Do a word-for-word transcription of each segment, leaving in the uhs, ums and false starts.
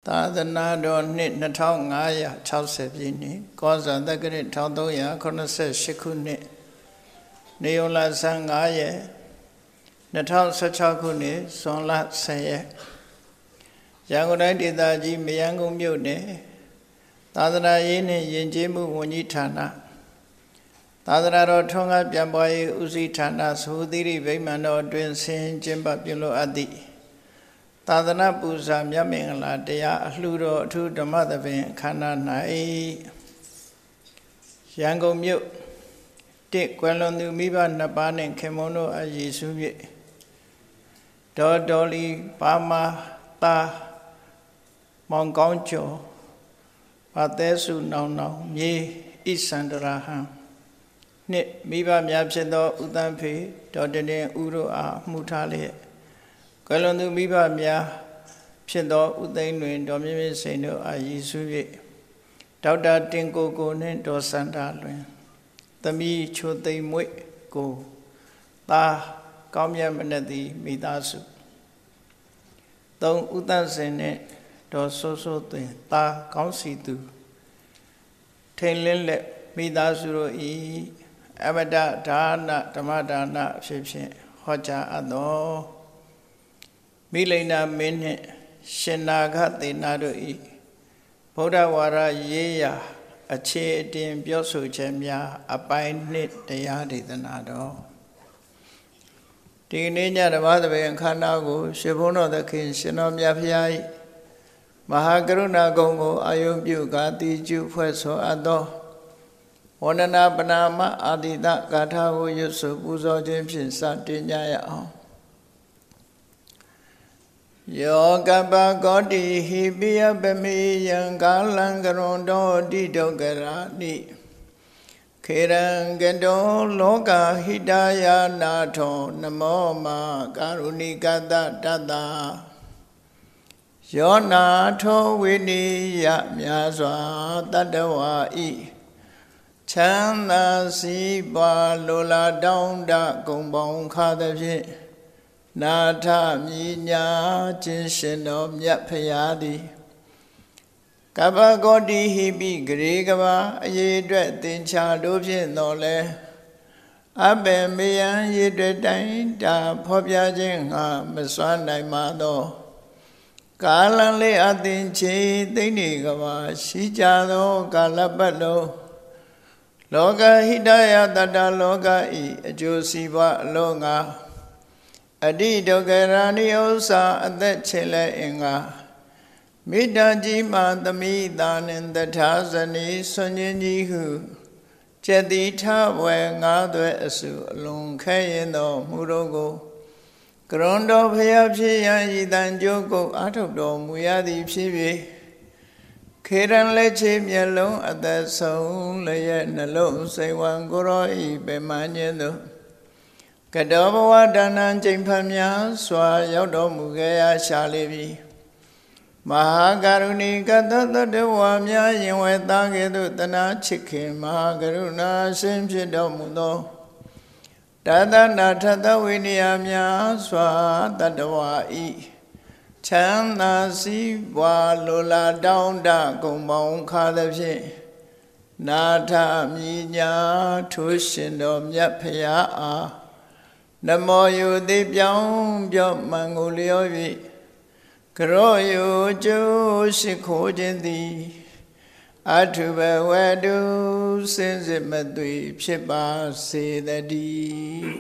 သာသနာတော်နှစ်နှစ်ထောင်ငါးရာခြောက်ဆယ်ပြည့်နှစ်ကောဇာတက္ကရာတစ်ထောင်သုံးရာခုနှစ်ဆယ်ရှစ်ခုနှစ်နေုံလဆန်းငါးရက်နှစ်ထောင်ဆယ်ခြောက်ခုနှစ်ဇွန်လဆယ်ရက်ရန်ကုန်တိုင်းဒေသကြီးမရမ်းကုန်းမြို့နယ်သာသနာရေးနှင့်ယဉ်ကျေးမှုဝန်ကြီးဌာနသာသနာတော်ထွန်းကားပြန်ပွားရေးဦးစီးဌာနသုသီရိဗိမာန်တော်အတွင်းဆင်ကျင်းပပြုလုပ်အပ်သည့်သာသနာပူဇာမြတ်မင်္ဂလာတရားအလှူတော်အထူးဓမ္မသဘင်အခမ်းအနား၌ရန်ကုန်မြို့တစ်ကွယ်လွန်သူမိဘနှစ်ပါးနှင့်ခင်မုန်းတို့အယေရှု၍ဒေါ်ဒေါ်လီပါမာတာမောင်ကောင်းကျော်ဘာသဲစုနောင်နောင်မြေဣစန္ဒရာဟံနှစ်မိဘများဖြစ်သောဥတန်းဖေဒေါ်တင်တင်ဦးတို့အားမှုထားလျက်ကွယ်လွန်သူမိဘများဖြစ်သောဥသိမ်းတွင်ဒေါ်မြင့်မြင့်စိန်တို့အားရည်စူး၍ဒေါက်တာတင်ကိုကိုနှင့်ဒေါ်စန္ဒာလွင်သမီးချိုသိမ်မွေကိုသားကောင်းမြတ်မနသည်မိသားစုသုံးဥတန်းစင်နှင့်ဒေါ်ဆိုးဆိုးသွင်သားကောင်းစီသူထိန်လင်းလက်မိသားစုတို့ဤအမတဒါနဓမ္မဒါနအဖြစ်ဖြင့်ဟောကြားအပ်သောမိလိန်နာမင်းနှင့်ရှင်နာဂသေနာတို့ဤဗုဒ္ဓဝါဒရေးရာအခြေအတင်ပြောဆိုချက်များအပိုင်းနှစ်တရားဒေသနာတော်ဒီနေ့ညဓမ္မသဘင်အခမ်းအနားကိုရှင်ဘုန်းတော်သခင်ရှင်တော်မြတ်ဖျား၏မဟာကရုဏာဂုဏ်ကိုအာယုပြုကာတိကျုဖွဲ့ဆိုအပ်သောဝန္ဒနာပနာမအာတိတဂါထာကိုရွတ်ဆိုပူဇော်ခြင်းဖြင့်စတင်ကြရအောင်ယောကပကောတိဟိပိယပမေယံကာလံကရွန်တောတိဒုက္ခရာနိခေရံကတောလောကဟိတယာနာထောနမောမကာရုဏိကတတတယောနာထောဝိနိယမြာစွာတတဝါဤချမ်းသာစီးပွားလိုလားတောင်းတဂုံပေါင်းခါသဖြင့်နာထမြညာခြင်းရှင်တော်မြတ်ဖရာသည်ကပ္ပကောတိဟိပိဂရေကဘာအရေးအတွက်သင်္ချာတို့ဖြင့်တော်လဲအဘယ်မေယံရေတွေ့တိုင်းတာဖော်ပြခြင်းငါမစွမ်းနိုင်ပါသောကာလံလေးအသင်ချေသိနေကဘာရှိကြသောကာလပတ်လုံးလောကဟိတယတတလောကဤအကျိုးစီးပွားအလုံးငါအတိဒုက္ခရာနိဥ္စာအသက်ချေလဲအင်္ဂါမိတ္တကြီးမှသမိတာနှင့်တထာဇနီဆွန်ခြင်းကြီးဟုကျက်တိထဝယ်ငါးသွဲအစုအလုံးခဲရင်တော်မူတော်ကိုကရွန်တော်ဖျားဖြစ်ရန်ဤတန်ကြိုးကိုအာထုတ်တော်မူရသည်ဖြစ်၍ခေရန်လက်ချေမျက်လုံးအသက်ဆုံးလျက်နှလုံးစိတ်ဝံကိုရောဤပေမှန်ခြင်းသို့ကတောဘဝဒါနံကျိန်ဖန်များစွာရောက်တော်မူခဲ့ရာရှာလေပြီမဟာကရုဏီကတတတဝါများရင်ဝဲသားကဲ့သို့တနာချစ်ခင်မဟာကရုဏာရှင်ဖြစ်တော်မူသောတသနာထသဝိနည်းများစွာတတဝါဤချမ်းသာစီးပွားလိုလားတောင်းတဂုံပေါင်းခါသဖြင့်နာထမြညာထိုးရှင်တော်မြတ်ဖရာအားနမောယုတိပြောင်းပြောမှန်ကိုလျော၍ကရောယုကျိုးရှိခိုးခြင်းသည်အထုဘဝတုစင်စစ်မသွေဖြစ်ပါစေတည်း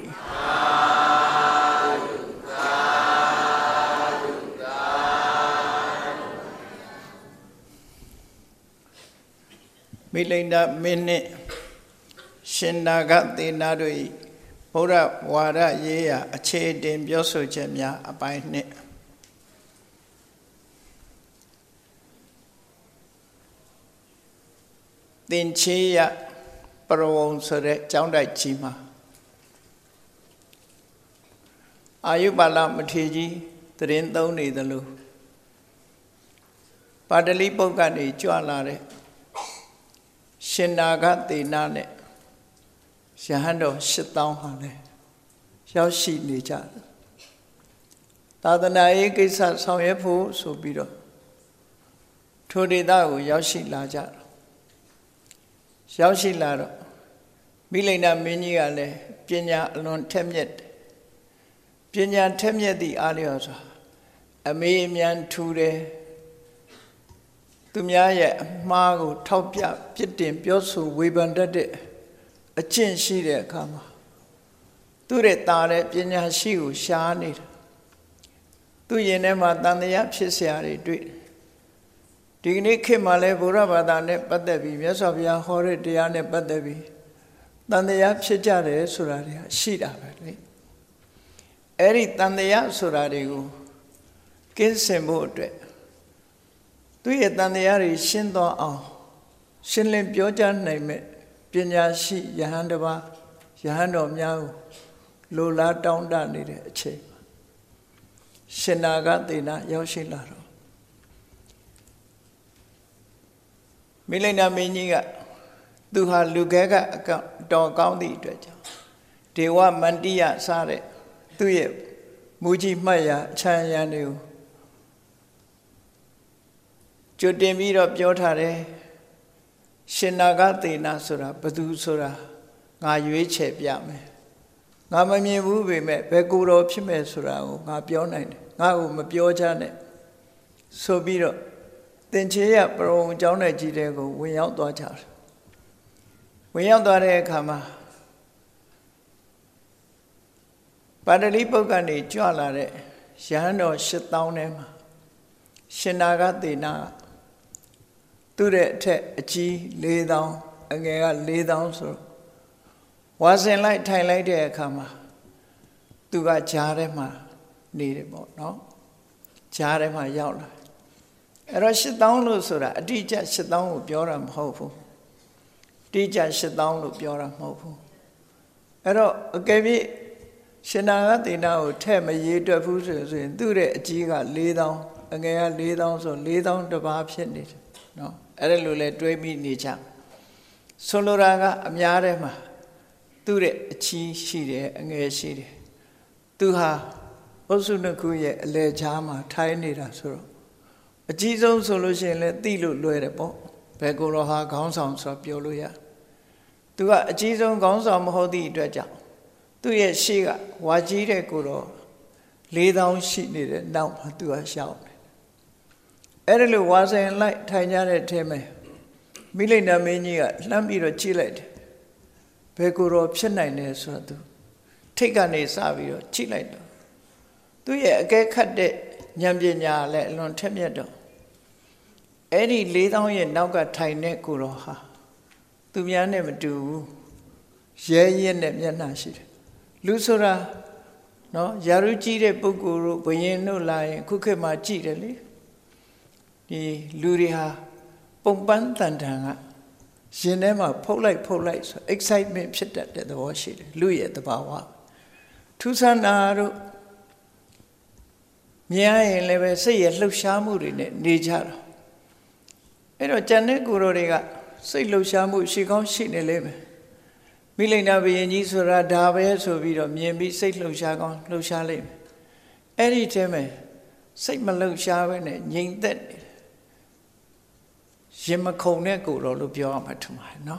မိလိန်ဒမင်းနှင့်ရှင်နာဂသေနာတို့၏ဘုရားဝါဒရေးရာအခြေအတင်ပြောဆိုချက်များအပိုင်းနှစ်သင်္ချေယပရဝုံဆိုတဲ့ကျောင်းတိုက်ကြီးမှာအာယုပါလမထေရကြီးတရင်သုံးနေသလိုပါတလိပုတ်ကနေကြွလာတဲ့ရှင်နာဂသေနာနဲ့ရဟန်းတော်ရှစ်သောင်းဟာလည်းရောက်ရှိနေကြတယ်သာသနာရေးကိစ္စဆောင်ရွက်ဖို့ဆိုပြီးတော့ထိုဒေသကိုရောက်ရှိလာကြတော့ရောက်ရှိလာတော့မိလိန်နာမင်းကြီးကလည်းပညာအလွန်ထက်မြက်တယ်ပညာထက်မြက်သည့်အားလျော်စွာအမေးအမြန်ထူတယ်သူများရဲ့အမှားကိုထောက်ပြပြစ်တင်ပြောဆိုဝေဖန်တတ်တဲ့အကျင့်ရှိတဲ့အခါမှာသူရဲ့တာတဲ့ပညာရှိကိုရှားနေတာသူရင်ထဲမှာတန်တရားဖြစ်เสียတွေတွေ့ဒီကနေ့ခေတ်မှာလည်းဗုဒ္ဓဘာသာနဲ့ပတ်သက်ပြီးမြတ်စွာဘုရားဟောတဲ့တရားနဲ့ပတ်သက်ပြီးတန်တရားဖြစ်ကြတယ်ဆိုတာတွေရှိတာပဲလေအဲ့ဒီတန်တရားဆိုတာတွေကိုကင်းစင်ဖို့အတွက်သူရဲ့တန်တရားတွေရှင်းသွားအောင်ရှင်းလင်းပြောကြားနိုင်မဲ့ပညာရှိယဟန်တစ်ပါးယဟန်တော်များကိုလိုလားတောင်းတနေတဲ့အချိန်ရှင်နာဂသေနရောက်ရှိလာတော့မိလိန်နာမင်းကြီးကသူဟာလူခဲကအကောင့်တော်ကောင်းသည့်အတွက်ကြောင့်ဒေဝမန္တိယစားတဲ့သူ့ရဲ့မူကြီးမှတ်ရအချမ်းရံတွေကိုကြွတင်ပြီးတော့ပြောထားတယ်ရှင်နာဂသေနဆိုတာဘသူဆိုတာငါရွေးချယ်ပြမယ်ငါမမြင်ဘူးပေမဲ့ဘယ်ကိုယ်တော်ဖြစ်မယ်ဆိုတာကိုငါပြောနိုင်တယ်ငါ့ကိုမပြောချနဲ့ဆိုပြီးတော့သင်္ချေရပရုံအကြောင်းနဲ့ကြီးတဲ့ကိုဝင်ရောက်သွားကြတယ်ဝင်ရောက်သွားတဲ့အခါမှာပါဠိပုတ်ကနေကြွလာတဲ့ရဟန်းတော်ရှစ်သောင်းထဲမှာရှင်နာဂသေနသူတဲ့အထက်အကြီးလေးသောင်းအငယ်ကလေးသောင်းဆိုတော့ဝါစင်လိုက်ထိုင်လိုက်တဲ့အခါမှာသူကကြားထဲမှာနေတယ်ပေါ့နော်ကြားထဲမှာရောက်လာအဲ့တော့ရှစ်သောင်းလို့ဆိုတာအတိအကျရှစ်သောင်းကိုပြောတာမဟုတ်ဘူးအတိအကျရှစ်သောင်းလို့ပြောတာမဟုတ်ဘူးအဲ့တော့အကယ်၍ရှင်နာဂသေနကိုထဲ့မရေးတွက်ဘူးဆိုရင်သူ့ရဲ့အကြီးကလေးသောင်းအငယ်ကလေးသောင်းဆိုလေးသောင်းတစ်ပါးဖြစ်နေတယ်နော်အဲ့ဒါလိုလဲတွေးမိနေကြဆိုလိုတာကအများထဲမှာသူ့ရဲ့အချီးရှိတယ်အငယ်ရှိတယ်သူဟာအုပ်စုနှစ်ခုရဲ့အလဲချားမှာထိုင်းနေတာဆိုတော့အကြီးဆုံးဆိုလို့ရှိရင်လည်းသိလို့လွယ်တယ်ပေါ့ဘယ်ကိုယ်တော်ဟာခေါင်းဆောင်ဆိုပြောလို့ရသူကအကြီးဆုံးခေါင်းဆောင်မဟုတ်သည့်အတွက်ကြောင့်သူ့ရဲ့ရှေ့ကဝါကြီးတဲ့ကိုယ်တော်လေးသောင်းရှိနေတဲ့နောက်မှာသူကရှောက်တယ်အဲ့ဒါလို့ဝါဆိုင်လိုက်ထိုင်ကြတဲ့အထဲမှာမိလိန်နာမင်းကြီးကလှမ်းပြီးတော့ကြည့်လိုက်တယ်ဘယ်ကိုယ်တော်ဖြစ်နိုင်လဲဆိုတော့သူထိတ်ကနေစပြီးတော့ကြည့်လိုက်တော့သူ့ရဲ့အကဲခတ်တဲ့ဉာဏ်ပညာလည်းအလွန်ထက်မြက်တော့အဲ့ဒီလေးသောင်းရဲ့နောက်ကထိုင်တဲ့ကိုယ်တော်ဟာသူများနဲ့မတူဘူးရဲရဲနဲ့မျက်နှာရှိတယ်လူဆိုတာနော်ယာရုကြီးတဲ့ပုဂ္ဂိုလ်တို့ဘယင်တို့လာရင်ခုခေတ်မှာကြည့်တယ်လေဒီလူတွေဟာပုံပန်းတန်တန်ကရင်ထဲမှာဖုတ်လိုက်ဖုတ်လိုက်ဆို excitement ဖြစ်တတ်တဲ့သဘောရှိတယ်လူရဲ့သဘာဝထူးဆန်းတာတို့မြင်ရရင်လည်းပဲစိတ်ရဲ့လှုပ်ရှားမှုတွေနဲ့နေကြတာအဲ့တော့ကျန်တဲ့ကိုယ်တော်တွေကစိတ်လှုပ်ရှားမှုရှိကောင်းရှိနေလိမ့်မယ်မိလိန်နာဘုရင်ကြီးဆိုတာဒါပဲဆိုပြီးတော့မြင်ပြီးစိတ်လှုပ်ရှားကောင်းလှုပ်ရှားလိမ့်မယ်အဲ့ဒီထဲမှာစိတ်မလှုပ်ရှားဘဲနဲ့ငြိမ်သက်နေတယ်ရင်မခုန်တဲ့ကိုယ်တော်လို့ပြောရမှာထင်ပါတယ်နော်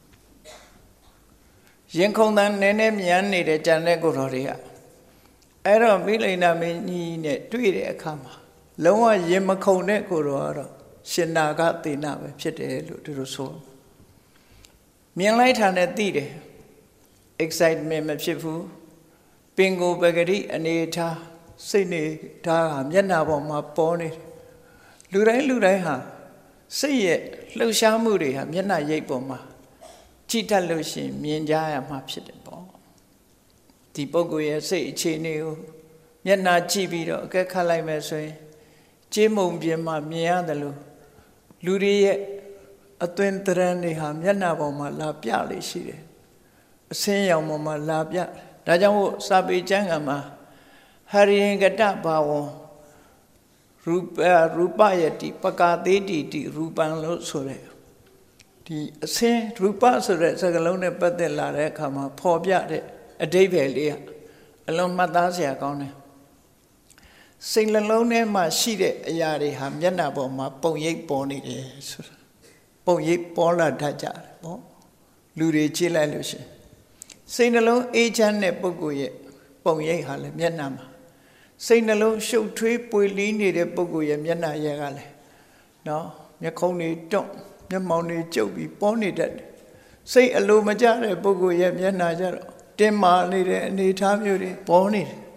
ရင်ခုန်တဲ့နည်းနည်းမြန်နေတဲ့ကြံတဲ့ကိုယ်တော်တွေကအဲ့တော့မိလိန်နာမင်းကြီးနဲ့တွေ့တဲ့အခါမှာလုံးဝရင်မခုန်တဲ့ကိုယ်တော်ကတော့ရှင်နာဂသေနပဲဖြစ်တယ်လို့သူတို့ဆိုမြင်လိုက်တာနဲ့သိတယ် excitement မဖြစ်ဘူးပင်ကိုပဂရိအနေထားစိတ်နေထားဟာမျက်နှာပေါ်မှာပေါ်နေတယ်လူတိုင်းလူတိုင်းဟာစိတ်ရဲ့လှုပ်ရှားမှုတွေဟာမျက်နှာရိပ်ပေါ်မှာကြည့်တတ်လို့ရှိရင်မြင်ကြရမှာဖြစ်တယ်ပေါ့ဒီပုဂ္ဂိုလ်ရဲ့စိတ်အခြေအနေကိုမျက်နှာကြည့်ပြီးတော့အကဲခတ်လိုက်မယ်ဆိုရင်ကြေးမုံပြင်းမှမြင်ရတယ်လို့လူတွေရဲ့အသွင်သဏ္ဍာန်တွေဟာမျက်နှာပေါ်မှာလာပြလေရှိတယ်အစင်းရောင်ပေါ်မှာလာပြဒါကြောင့်မို့စာပေကျမ်းဂန်မှာဟရိယင်ကတဘာဝံရူပရူပယတိပကာသေးတိတိရူပံလို့ဆိုတဲ့ဒီအစင်းရူပဆိုတဲ့စကားလုံးနဲ့ပတ်သက်လာတဲ့အခါမှာပေါ်ပြတဲ့အဓိပ္ပာယ်လေးကအလုံးမှတ်သားစရာကောင်းတယ်စိတ်နှလုံးထဲမှာရှိတဲ့အရာတွေဟာမျက်နှာပေါ်မှာပုံရိပ်ပေါ်နေတယ်ဆိုတာပုံရိပ်ပေါ်လာတတ်ကြတယ်ပေါ့လူတွေကြည့်လိုက်လို့ရှိရင်စိတ်နှလုံးအေးချမ်းတဲ့ပုဂ္ဂိုလ်ရဲ့ပုံရိပ်ဟာလည်းမျက်နှာမှာစိတ်နှလုံးရှုပ်ထွေးပွေလီးနေတဲ့ပုဂ္ဂိုလ်ရဲ့မျက်နှာရဲ့ကလည်းနော်မျက်ခုံးတွေတွန့်မျက်မှောင်တွေကျုပ်ပြီးပေါ်နေတတ်တယ်စိတ်အလိုမကျတဲ့ပုဂ္ဂိုလ်ရဲ့မျက်နှာကျတော့တင်းမာနေတဲ့အနေအထားမျိုးတွေပေါ်နေတယ်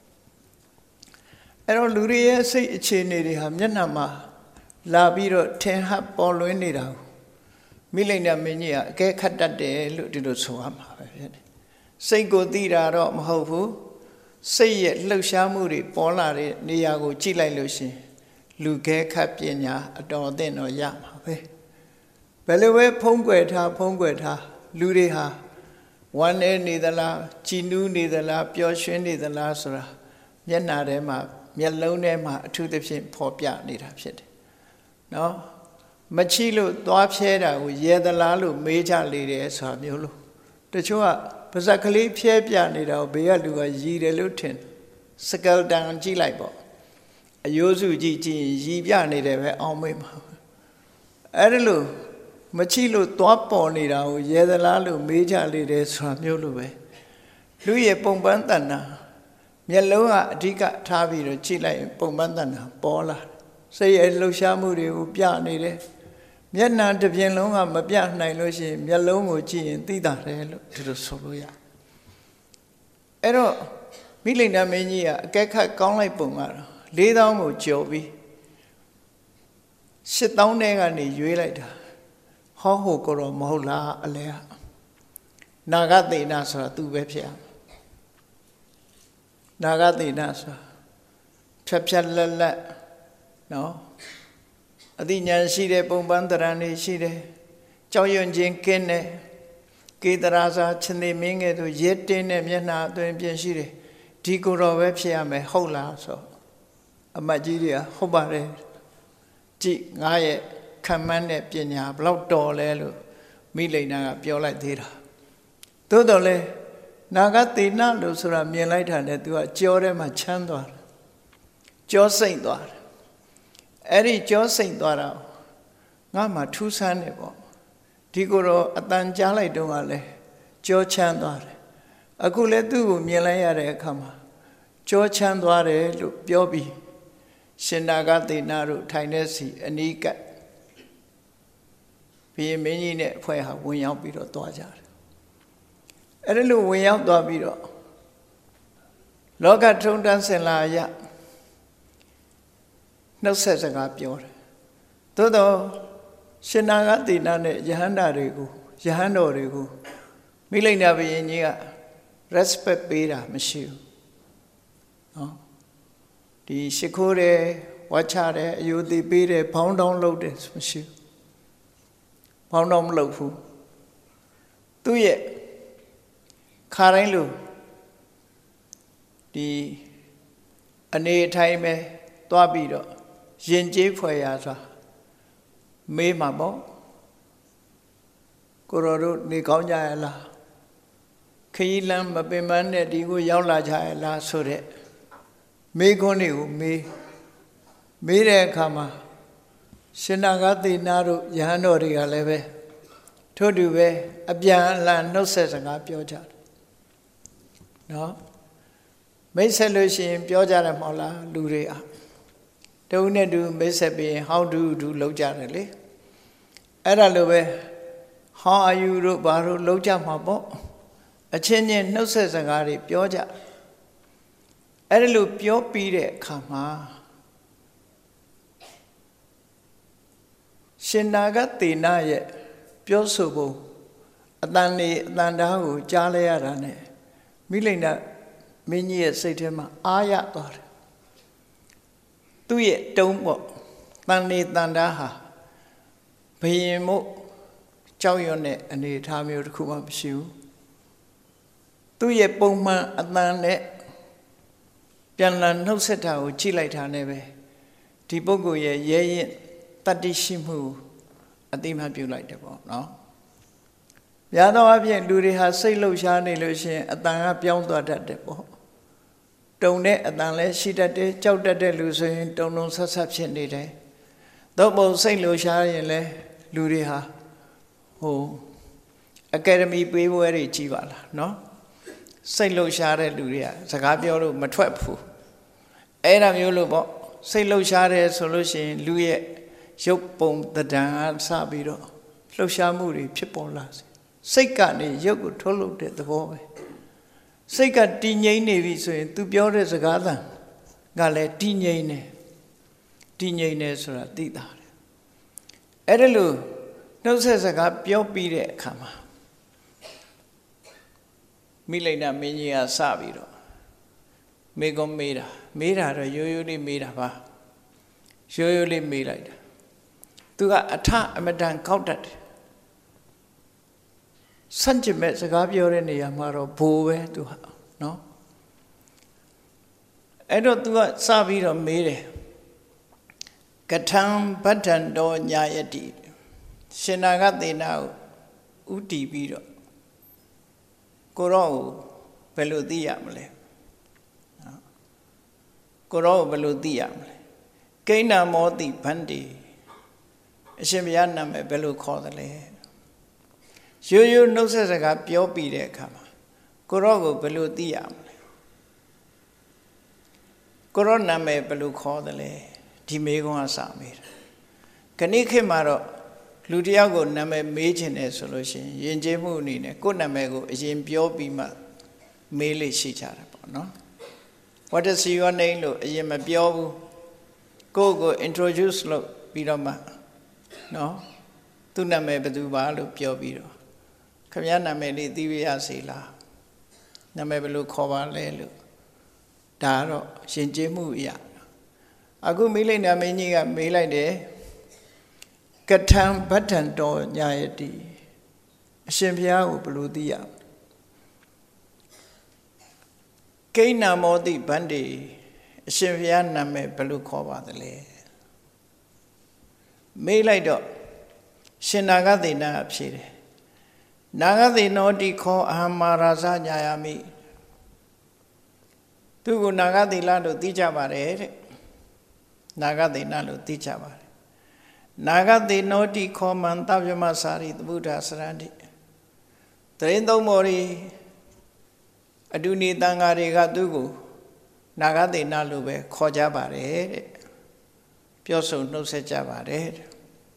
အဲ့တော့လူတွေရဲ့စိတ်အခြေအနေတွေဟာမျက်နှာမှာလာပြီးတော့ထင်ဟပ်ပေါ်လွင်နေတာကိုမိလိန်နာမင်းကြီးကအကဲခတ်တတ်တယ်လို့ဒီလိုဆိုရမှာပဲဖြစ်တယ်စိတ်ကိုသိတာတော့မဟုတ်ဘူးစိတ်ရဲ့လှုပ်ရှားမှုတွေပေါ်လာတဲ့နေရာကိုကြည့်လိုက်လို့ရှင်လူကဲခတ်ပညာအတော်အသင့်တော့ရမှာပဲဘယ်လိုပဲဖုံးကွယ်ထားဖုံးကွယ်ထားလူတွေဟာဝမ်းနေနေသလားကြည်နူးနေသလားပျော်ရွှင်နေသလားဆိုတာမျက်နှာထဲမှာမျက်လုံးထဲမှာအထူးသဖြင့်ဖော်ပြနေတာဖြစ်တယ်နော်မချီလို့သွားဖြဲတာကိုရဲသလားလို့မေးကြလေတယ်ဆိုတာမျိုးလို့တချို့ကပါဇက်ကလေးဖြဲပြနေတာကိုဘေးကလူကရည်တယ်လို့ထင်စကယ်တန်ကြည့်လိုက်ပေါ့အယိုးစုကြည့်ကြည့်ရည်ပြနေတယ်ပဲအောင်းမေးမှာအဲ့ဒါလို့မချီလို့သွားပေါ်နေတာကိုရဲသလားလို့မေးကြလေတယ်ဆိုတာမျိုးလို့ပဲလူရဲ့ပုံပန်းတဏ္ဍာမျက်လုံးကအဓိကထားပြီးတော့ကြည့်လိုက်ပုံပန်းတဏ္ဍာပေါ်လာစိတ်ရဲ့လှုပ်ရှားမှုတွေကိုပြနေတယ်မျက်နှာတစ်ပြင်လုံးကမပြနိုင်လို့ရှိရင်မျက်လုံးကိုကြည့်ရင်သိတာတယ်လို့ဒီလိုဆိုလို့ရအဲ့တော့မိလိန်နာမင်းကြီးကအကဲခတ်ကောင်းလိုက်ပုံကတော့လေးသောင်းကိုကြော်ပြီးရှစ်သောင်းထဲကနေရွေးလိုက်တာဟောဟိုကိုတော့မဟုတ်လားအလဲနာဂသေနဆိုတာသူပဲဖြစ်အောင်နာဂသေနဆိုတာဖြတ်ဖြတ်လက်လက်နော်အသိဉာဏ်ရှိတဲ့ပုံပန်းတရံတွေရှိတယ်ကြောက်ရွံ့ခြင်းကင်းတယ်ကေတရာစာချင်းနေမင်းကဲ့သို့ရဲတင်းတဲ့မျက်နှာအသွင်ပြင်ရှိတယ်ဒီကိုယ်တော်ပဲဖြစ်ရမယ်ဟုတ်လားဆိုအမတ်ကြီးတွေကဟုတ်ပါတယ်ကြည့်ငါရဲ့ခံမှန်းတဲ့ပညာဘလောက်တော်လဲလို့မိလိန်နာကပြောလိုက်သေးတာသို့တော်လဲနာဂသေနလို့ဆိုတာမြင်လိုက်တာနဲ့သူကကြောထဲမှာချမ်းသွားတယ်ကြောစိတ်သွားတယ်အဲ့ဒီကြောစိတ်သွားတာငါမှထူးဆန်းတယ်ပေါ့ဒီကိုယ်တော်အတန်ကြားလိုက်တော့ကလည်းကြောချမ်းသွားတယ်အခုလည်းသူ့ကိုမြင်လိုက်ရတဲ့အခါမှာကြောချမ်းသွားတယ်လို့ပြောပြီးရှင်နာဂသေနတို့ထိုင်တဲ့စီအနီးကပ်ဘုရင်မင်းကြီးနဲ့အဖွဲ့ဟာဝင်ရောက်ပြီးတော့သွားကြတယ်အဲ့ဒါလို့ဝင်ရောက်သွားပြီးတော့လောကထုံတန်းစင်လာရနှုတ်ဆက်စကားပြောတယ်သို့တော့ရှင်နာဂသေနနဲ့ယဟန္တာတွေကိုယဟန်တော်တွေကိုမိလိန်နာဘုရင်ကြီးက respect ပေးတာမရှိဘူးနော်ဒီရှိခိုးတယ်ဝါချတယ်အယုသိပေးတယ်ဘောင်းတောင်းလုပ်တယ်မရှိဘူးဘောင်းတောင်းမလုပ်ဘူးသူ့ရဲ့ခါတိုင်းလို့ဒီအနေအထိုင်ပဲသွားပြီးတော့ရင်ကျေးဖွယ်ရာဆိုမေးမှာပေါ့ကိုရောတို့နေကောင်းကြရလားခရီးလမ်းမပင်ပန်းတဲ့ဒီကိုရောက်လာကြရလားဆိုတဲ့မေးခွန်းတွေကိုမေးမေးတဲ့အခါမှာရှင်နာဂသေနတို့ယဟန်တော်တွေကလည်းပဲထို့တူပဲအပြန်အလှန်နှုတ်ဆက်စကားပြောကြတယ်နော်မိတ်ဆက်လို့ရှိရင်ပြောကြတယ်မဟုတ်လားလူတွေอ่ะတုံးနဲ့တူမိတ်ဆက်ပြီးရင် how do you do လောက်ကြတယ်လေအဲ့ဒါလိုပဲ how are you တို့ဘာလို့လောက်ကြမှာပေါ့အချင်းချင်းနှုတ်ဆက်စကားတွေပြောကြအဲ့ဒါလိုပြောပြီးတဲ့အခါမှာရှင်နာဂသေနရဲ့ပြောဆိုပုံအတန်နေအတန်ဓာတ်ကိုကြားလဲရတာ ਨੇ မိလိန်နာမင်းကြီးရဲ့စိတ်ထဲမှာအားရသွားတယ်သူ့ရဲ့တုံးပေါ့တန်နေတန်ဓာတ်ဟာဘယင်မို့ကြောက်ရွံ့တဲ့အနေအထားမျိုးတစ်ခုမှမရှိဘူးသူ့ရဲ့ပုံမှန်အတန်နဲ့ပြန်လာနှုတ်ဆက်တာကိုကြည့်လိုက်တာနဲ့ပဲဒီပုဂ္ဂိုလ်ရဲ့ရဲရင်တတ္တိရှိမှုအတိမတ်ပြုလိုက်တယ်ပေါ့နော်။များသောအားဖြင့်လူတွေဟာစိတ်လှုပ်ရှားနေလို့ရှိရင်အတန်ကပြောင်းသွားတတ်တယ်ပေါ့။တတုံတဲ့အတန်လဲရှိတတ်တယ်ကြောက်တတ်တဲ့လူဆိုရင်တုံတုံဆက်ဆက်ဖြစ်နေတယ်တော့ပုံစိတ်လှရှားရင်လဲလူတွေဟာဟိုအကယ်ဒမီပေးပွဲတွေကြီးပါလားနော်စိတ်လှရှားတဲ့လူတွေကစကားပြောလို့မထွက်ဘူးအဲ့ဒါမျိုးလို့ပေါ့စိတ်လှရှားတယ်ဆိုလို့ရှိရင်လူရဲ့ရုပ်ပုံတဏ္ဍာစပြီးတော့လှရှားမှုတွေဖြစ်ပေါ်လာစေစိတ်ကနေရုပ်ကိုထုတ်လုပ်တဲ့သဘောပဲစိတ်ကတည်ငြိမ်နေပြီဆိုရင် तू ပြောတဲ့စကားသံကလည်းတည်ငြိမ်နေတည်ငြိမ်နေဆိုတာသိတာတယ်အဲ့ဒါလို့နှုတ်ဆက်စကားပြောပြီးတဲ့အခါမှာမိလိန်နာမင်းကြီးကစပြီးတော့မေကုံမေးတာမေးတာတော့ရိုးရိုးလေးမေးတာပါရိုးရိုးလေးမေးလိုက်တာ तू ကအထအမတန်ကောက်တတ်တယ်စัจจิမဲ့စကားပြောတဲ့နေရာမှာတော့ဘိုးပဲ तू ဟာနော်အဲ့တော့ तू ကစပြီးတော့မေးတယ်ကထံဗတ္တံတော်ညာယတိရှင်နာဂသေနာကိုဥတီပြီးတော့ကိုရောကိုဘယ်လိုသိရမလဲနော်ကိုရောကိုဘယ်လိုသိရမလဲကိဏ္ဏမောတိဗန္တိအရှင်ဘုရားနာမည်ဘယ်လိုခေါ်သလဲရိုးရိုးနှုတ်ဆက်စကားပြောပြီးတဲ့အခါမှာကိုရောကိုဘယ်လိုသိရမလဲကိုရောနာမည်ဘယ်လိုခေါ်သလဲဒီမေးခွန်းအစမေးတာခဏခေတ်မှာတော့လူတယောက်ကိုနာမည်မေးချင်တယ်ဆိုလို့ရှိရင်ယဉ်ကျေးမှုအနေနဲ့ကိုယ့်နာမည်ကိုအရင်ပြောပြီးမှမေးလို့ရှိကြတာပေါ့နော် What is your name လို့အရင်မပြောဘူးကိုယ့်ကို introduce လုပ်ပြီးတော့မှနော်သူ့နာမည်ဘယ်သူပါလို့ပြောပြီးတော့ခင်ဗျားနာမည်လေးသိရရစေလားနာမည်ဘယ်လိုခေါ်ပါလဲလို့ဒါတော့ရှင်ကျေးမှုအရာအခုမိလိန်နာမင်းကြီးကမေးလိုက်တယ်ကထံဗတ္တံတော်ညာယတိအရှင်ဘုရားကိုဘယ်လိုသိရကိဏ္ဏမောတိဗန္တိအရှင်ဘုရားနာမည်ဘယ်လိုခေါ်ပါသလဲမေးလိုက်တော့ရှင်နာဂသေနာဖြေတယ်နာဂသေနောတိခောအဟံမာရာဇညာယာမိသူကိုနာဂသေလလို့သိကြပါတယ်တဲ့နာဂသေနလို့သိကြပါတယ်နာဂသေနောတိခောမန္တဗ္ဗမစာရိသမုဒ္ဒစရန္တိတရင်သုံးမော်ရီအတုနေတန်ဃာတွေကသူ့ကိုနာဂသေနလို့ပဲခေါ်ကြပါတယ်တဲ့ပြောဆိုနှုတ်ဆက်ကြပါတယ်တဲ့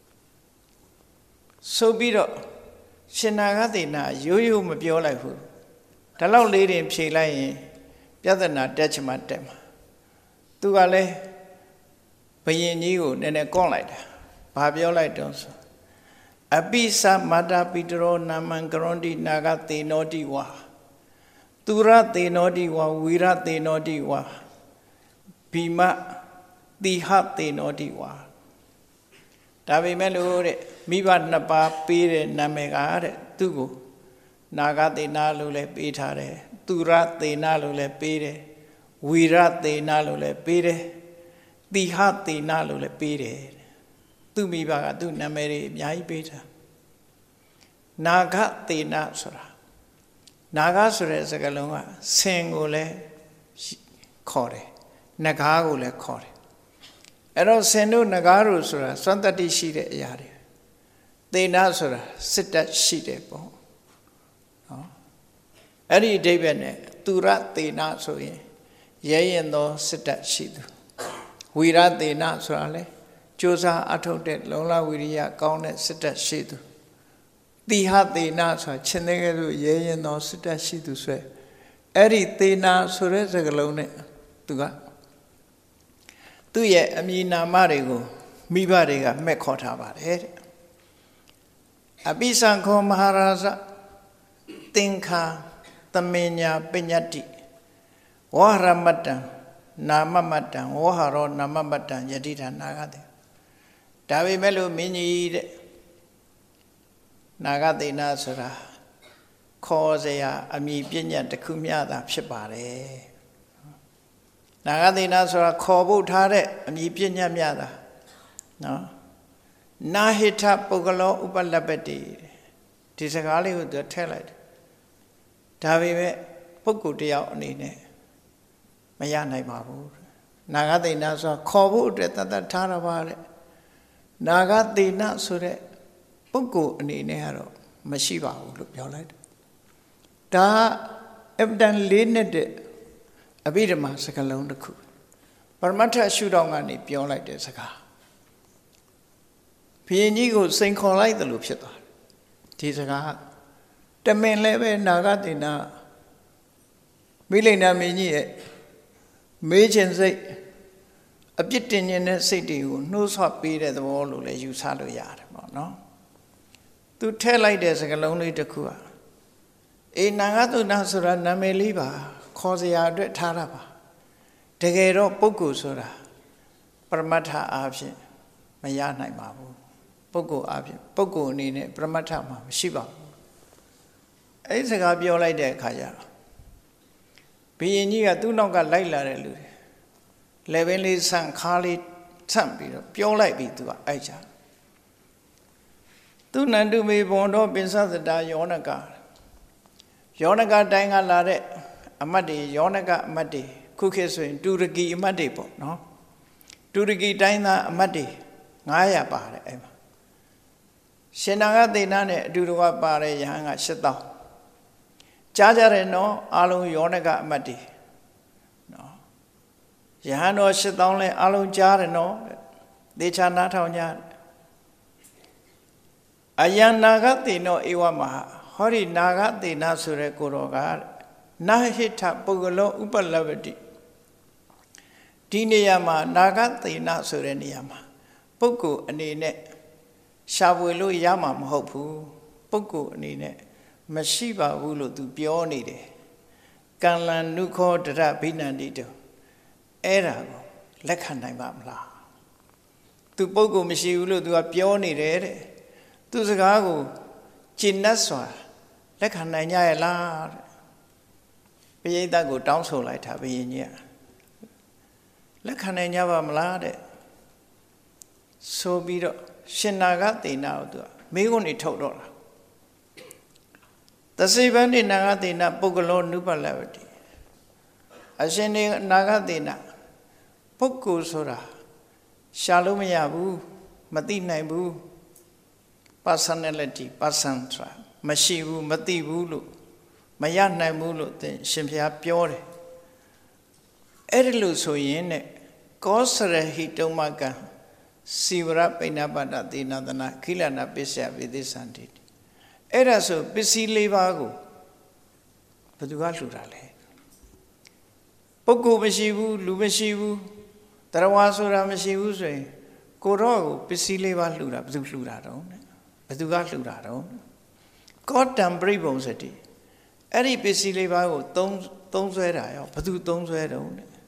ဆိုပြီးတော့ရှင်နာဂသေနရိုးရိုးမပြောလိုက်ဘူးဒါလောက်လေးတင်ဖြေလိုက်ရင်ပြဿနာတက်ချင်မှတက်မှာသူကလည်းဘယင်ကြီးကိုနည်းနည်းကွန့်လိုက်တာဘာပြောလိုက်တော့ဆိုအပိသမတာပိတရောနာမံကရွန်တိနာဂသေနောတိဝါသူရသေနောတိဝါဝီရသေနောတိဝါဘိမတိဟသေနောတိဝါဒါပေမဲ့လို့တဲ့မိဘနှစ်ပါးပေးတဲ့နာမည်ကတဲ့သူ့ကိုနာဂသေနာလို့လည်းပေးထားတယ်သူရသေနာလို့လည်းပေးတယ်ဝီရသေနာလို့လည်းပေးတယ်တိဟသေနာလို့လည်းပေးတယ်သူ့မိဘကသူ့နာမည်တွေအများကြီးပေးထားနာဂသေနာဆိုတာနာဂဆိုတဲ့စကားလုံးကဆင်ကိုလည်းခေါ်တယ်နဂါးကိုလည်းခေါ်တယ်အဲ့တော့ဆင်တို့နဂါးတို့ဆိုတာစွမ်းတတ္တိရှိတဲ့အရာတွေသေနာဆိုတာစစ်တတ်ရှိတယ်ပေါ့နော်အဲ့ဒီအဓိပ္ပာယ်နဲ့သူရသေနာဆိုရင်ရဲရင်သောစစ်တတ်ရှိသူဝီရသေနာဆိုတာလေကြိုးစားအထုတ်တဲ့လုံလဝိရိယကောင်းတဲ့စစ်တတ်ရှိသူတိဟသေနာဆိုတာချင်းတဲ့ကဲ့သို့ရဲရင်သောစစ်တတ်ရှိသူဆိုအဲ့ဒီသေနာဆိုတဲ့စကားလုံးနဲ့သူကသူ့ရဲ့အမည်နာမတွေကိုမိဘတွေကမှတ်ခေါ်ထားပါတယ်တဲ့အပိစံခောမဟာရာဇသင်္ခာသမင်ညာပညတ္တိဝဟရမတ္တံနာမမတ္တံဝဟရောနာမမတ္တံယတိဌာနာဂတေဒါပေမဲ့လို့မင်းကြီးတဲ့နာဂသေနာဆိုတာခေါ်စရာအမည်ပညာတစ်ခုမျှသာဖြစ်ပါတယ်နာဂသေနာဆိုတာခေါ်ဖို့ထားတဲ့အမည်ပညာမျှသာနော်နာဟိထပုဂ္ဂလောဥပလပ္ပတိဒီစကားလေးကိုသူထည့်လိုက်တယ်ဒါပေမဲ့ပုဂ္ဂိုလ်တယောက်အနေနဲ့မရနိုင်ပါဘူးနာဂတိဏဆိုခေါ်ဖို့အတွက်တတ်တတ်ထားတာပါတဲ့နာဂတိဏဆိုတဲ့ပုဂ္ဂိုလ်အနေနဲ့ကတော့မရှိပါဘူးလို့ပြောလိုက်တယ်ဒါအပဒံလေးနဲ့တဲ့အဘိဓမ္မာစကားလုံးတစ်ခုပရမတ္ထရှုထောင့်ကနေပြောလိုက်တဲ့စကားဘုရင်ကြီးကိုစိန်ခေါ်လိုက်တယ်လို့ဖြစ်သွားတယ်ဒီစကားတမင်လည်းပဲနာဂတိဏမိလိန်နာမင်းကြီးရဲ့မေးခြင်းစိတ်အပြစ်တင်ခြင်းတဲ့စိတ်တွေကိုနှိုးဆွပေးတဲ့သဘောလို့လည်းယူဆလို့ရတယ်ပေါ့နော်သူထည့်လိုက်တဲ့စကားလုံးလေးတစ်ခုอ่ะအေနာဂတုဏဆိုတာနာမည်လေးပါခေါ်စရာအတွက်ထားတာပါတကယ်တော့ပုဂ္ဂိုလ်ဆိုတာပရမတ္ထအားဖြင့်မရနိုင်ပါဘူးပုဂ္ဂိုလ်အားဖြင့်ပုဂ္ဂိုလ်အနေနဲ့ပရမတ္ထမှာမရှိပါဘူးအဲ့ဒီစကားပြောလိုက်တဲ့အခါကျတော့ဘုရင်ကြီးကသူ့နောက်ကလိုက်လာတဲ့လူတွေလေပင်လေးဆန့်ခါလေးဆန့်ပြီးတော့ပြောလိုက်ပြီးသူကအိုက်ချသူနန္တုမေဘွန်တော်ပင်စသတာယောနကယောနကတိုင်းကလာတဲ့အမတ်တွေယောနကအမတ်တွေခုခေတ်ဆိုရင်တူရကီအမတ်တွေပေါ့နော်တူရကီတိုင်းသားအမတ်တွေငါးရာပါတယ်အဲ့မှာရှင်နာဂသေနနဲ့အတူတကွပါတဲ့ယဟန်ကရှစ်သောင်းကြားကြတယ်နော်အလုံးယောနကအမတ်တွေနော်ယဟန်တော်ရှစ်သောင်းလဲအလုံးကြားတယ်နော်သေချာနားထောင်ကြအယံနာဂသေနောဧဝမဟာဟောဒီနာဂသေနဆိုတဲ့ကိုတော်ကနာဟိထပုဂ္ဂလောဥပလဗ္ဗတိဒီနေရာမှာနာဂသေနဆိုတဲ့နေရာမှာပုဂ္ဂိုလ်အနေနဲ့ရှာဖွေလို့ရမှာမဟုတ်ဘူးပုဂ္ဂိုလ်အနေနဲ့မရှိပါဘူးလို့သူပြောနေတယ်ကံလန်နုခောတရဘိနန္တိတောအဲ့ဒါကိုလက်ခံနိုင်ပါမလားသူပုဂ္ဂိုလ်မရှိဘူးလို့သူကပြောနေတယ်တဲ့သူစကားကိုကျင့်တ်စွာလက်ခံနိုင်ကြရဲ့လားတဲ့ပရိသတ်ကိုတောင်းဆိုလိုက်တာဘုရင်ကြီးကလက်ခံနိုင်ကြပါမလားတဲ့ဆိုပြီးတော့ရှင်နာဂသေနကိုသူကမိခွန်းနေထုတ်တော့တာသစေပန္တိနာဂသေနပုဂ္ဂလောနုပလဗ္ဗတိအရှင်နေနာဂသေနပုဂ္ဂိုလ်ဆိုတာရှာလို့မရဘူးမသိနိုင်ဘူး personality person ဆိုတာမရှိဘူးမသိဘူးလို့မရနိုင်ဘူးလို့သင်ရှင်ဘုရားပြောတယ်အဲ့ဒီလို့ဆိုရင်နဲ့ကောစရဟိတုံမကံစီဝရပိဏပတ္တသေနသနာခိလနာပစ္စယဝိသေသန္တိအဲ့ဒါဆိုပစ္စည်းလေးပါးကိုဘယ်သူကလှူတာလဲပုဂ္ဂိုလ်မရှိဘူးလူမရှိဘူးတရားဝါဆိုတာမရှိဘူးဆိုရင်ကိုတော့ကိုပစ္စည်းလေးပါးလှူတာဘယ်သူလှူတာတော့ဘယ်သူကလှူတာတော့ကောတံပရိပုံစတိအဲ့ဒီပစ္စည်းလေးပါးကိုသုံးသုံးဆွဲတာရောဘယ်သူသုံးဆွဲတော့ဟော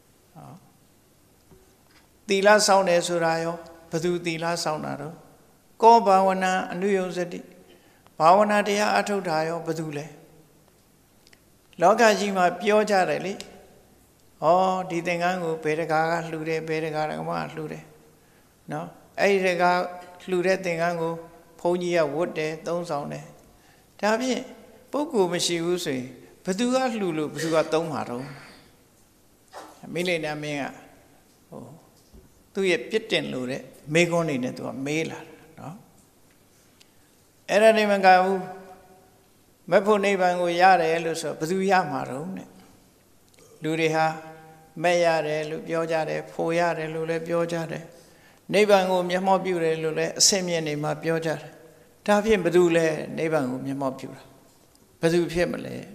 သီလစောင့်တယ်ဆိုတာရောဘယ်သူသီလစောင့်တာတော့ကောဘာဝနာအနုယုံစတိဘာဝနာတရားအထုတ်တာရောဘယ်သူလဲလောကကြီးမှာပြောကြတယ်လေဩဒီသင်္ကန်းကိုဘယ်တကားကလှူတယ်ဘယ်တကားကမှလှူတယ်နော်အဲ့ဒီတကားလှူတဲ့သင်္ကန်းကိုဘုန်းကြီးကဝတ်တယ်သုံးဆောင်တယ်ဒါဖြင့်ပုဂ္ဂိုလ်မရှိဘူးဆိုရင်ဘယ်သူကလှူလို့ဘယ်သူကသုံးမှာတော့မိလိန်နာမင်းကဟိုသူ့ရဲ့ပြစ်တင်လို့တဲ့မေခွန်းနေနဲ့သူကမေးလာတာနော်အဲ့ဒါနေမကဘူးမဖို့နိဗ္ဗာန်ကိုရတယ်လို့ဆိုဘယ်သူရမှာတော့တဲ့လူတွေဟာမဲ့ရတယ်လို့ပြောကြတယ်ဖိုရတယ်လို့လည်းပြောကြတယ်နိဗ္ဗာန်ကိုမျက်မှောက်ပြုတယ်လို့လည်းအစင်မြင့်နေမှာပြောကြတယ်ဒါဖြင့်ဘယ်သူလဲနိဗ္ဗာန်ကိုမျက်မှောက်ပြုတာဘယ်သူဖြစ်မလဲ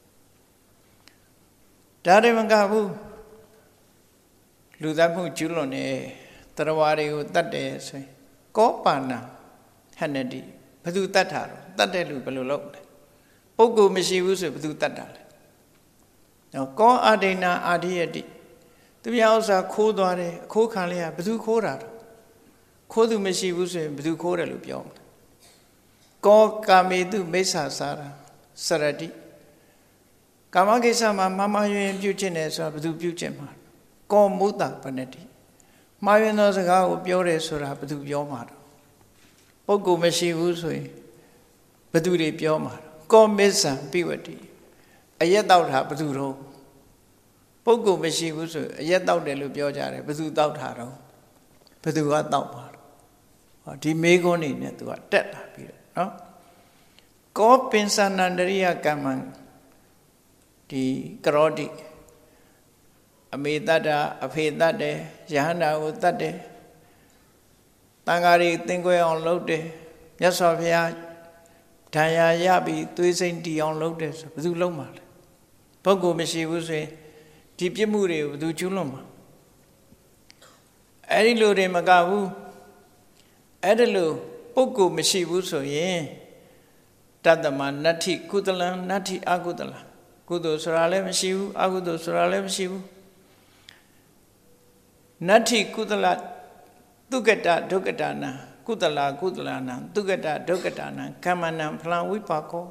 ဒါတွေမကဘူးလူသားမှုကျူးလွန်နေတရားဝါတွေကိုတတ်တယ်ဆိုရင်ကောပါဏဟဏတိဘယ်သူတတ်တာတော့တတ်တဲ့လူဘယ်လိုလုပ်လဲပုဂ္ဂိုလ်မရှိဘူးဆိုဘယ်သူတတ်တာလဲနော်ကောအာဒိဏအာဓိယတိသူများဥစ္စာခိုးသွားတယ်အခိုးခံလိုက်ရဘယ်သူခိုးတာတော့ခိုးသူမရှိဘူးဆိုရင်ဘယ်သူခိုးတယ်လို့ပြောမှာကောကာမေတုမိစ္ဆာစာရစရတိကာမကိစ္စမှာမမယွင်ပြုခြင်းတယ်ဆိုတာဘယ်သူပြုခြင်းမှာကောမုတ္တပနတိမှားယွင်သောစကားကိုပြောတယ်ဆိုတာဘယ်သူပြောမှာတော့ပုဂ္ဂိုလ်မရှိဘူးဆိုရင်ဘယ်သူတွေပြောမှာတော့ကောမစ္ဆံပိဝတိအရက်တောက်တာဘယ်သူတော့ပုဂ္ဂိုလ်မရှိဘူးဆိုအရက်တောက်တယ်လို့ပြောကြတယ်ဘယ်သူတောက်တာတော့ဘယ်သူကတောက်ပါတော့ဟောဒီမေခွန်းနေနဲ့သူကတက်လာပြီးတော့နော်ကောပင်စနန္တရိယကမ္မံဒီကရောတိအမေတ္တအဖေတတ်တယ်ယဟန္တာကိုတတ်တယ်တန်ဃာတွေသင်္ကွယ်အောင်လုပ်တယ်မြတ်စွာဘုရားဓာယာရပြီးသွေးစိမ့်တီအောင်လုပ်တယ်ဆိုဘယ်သူလုပ်မှာလဲပုဂ္ဂိုလ်မရှိဘူးဆိုရင်ဒီပြစ်မှုတွေကိုဘယ်သူကျူးလွန်မှာအဲ့ဒီလိုတွေမကဘူးအဲ့ဒီလိုပုဂ္ဂိုလ်မရှိဘူးဆိုရင်တတ္တမနတ္ထိကုသလံနတ္ထိအကုသလံကုသိုလ်ဆိုတာလည်းမရှိဘူးအကုသိုလ်ဆိုတာလည်းမရှိဘူးနတ္ထိကုသလသုကတဒုက္ကတာနံကုသလာကုသလနံသုကတဒုက္ကတာနံကမ္မနံဖလံဝိပါကော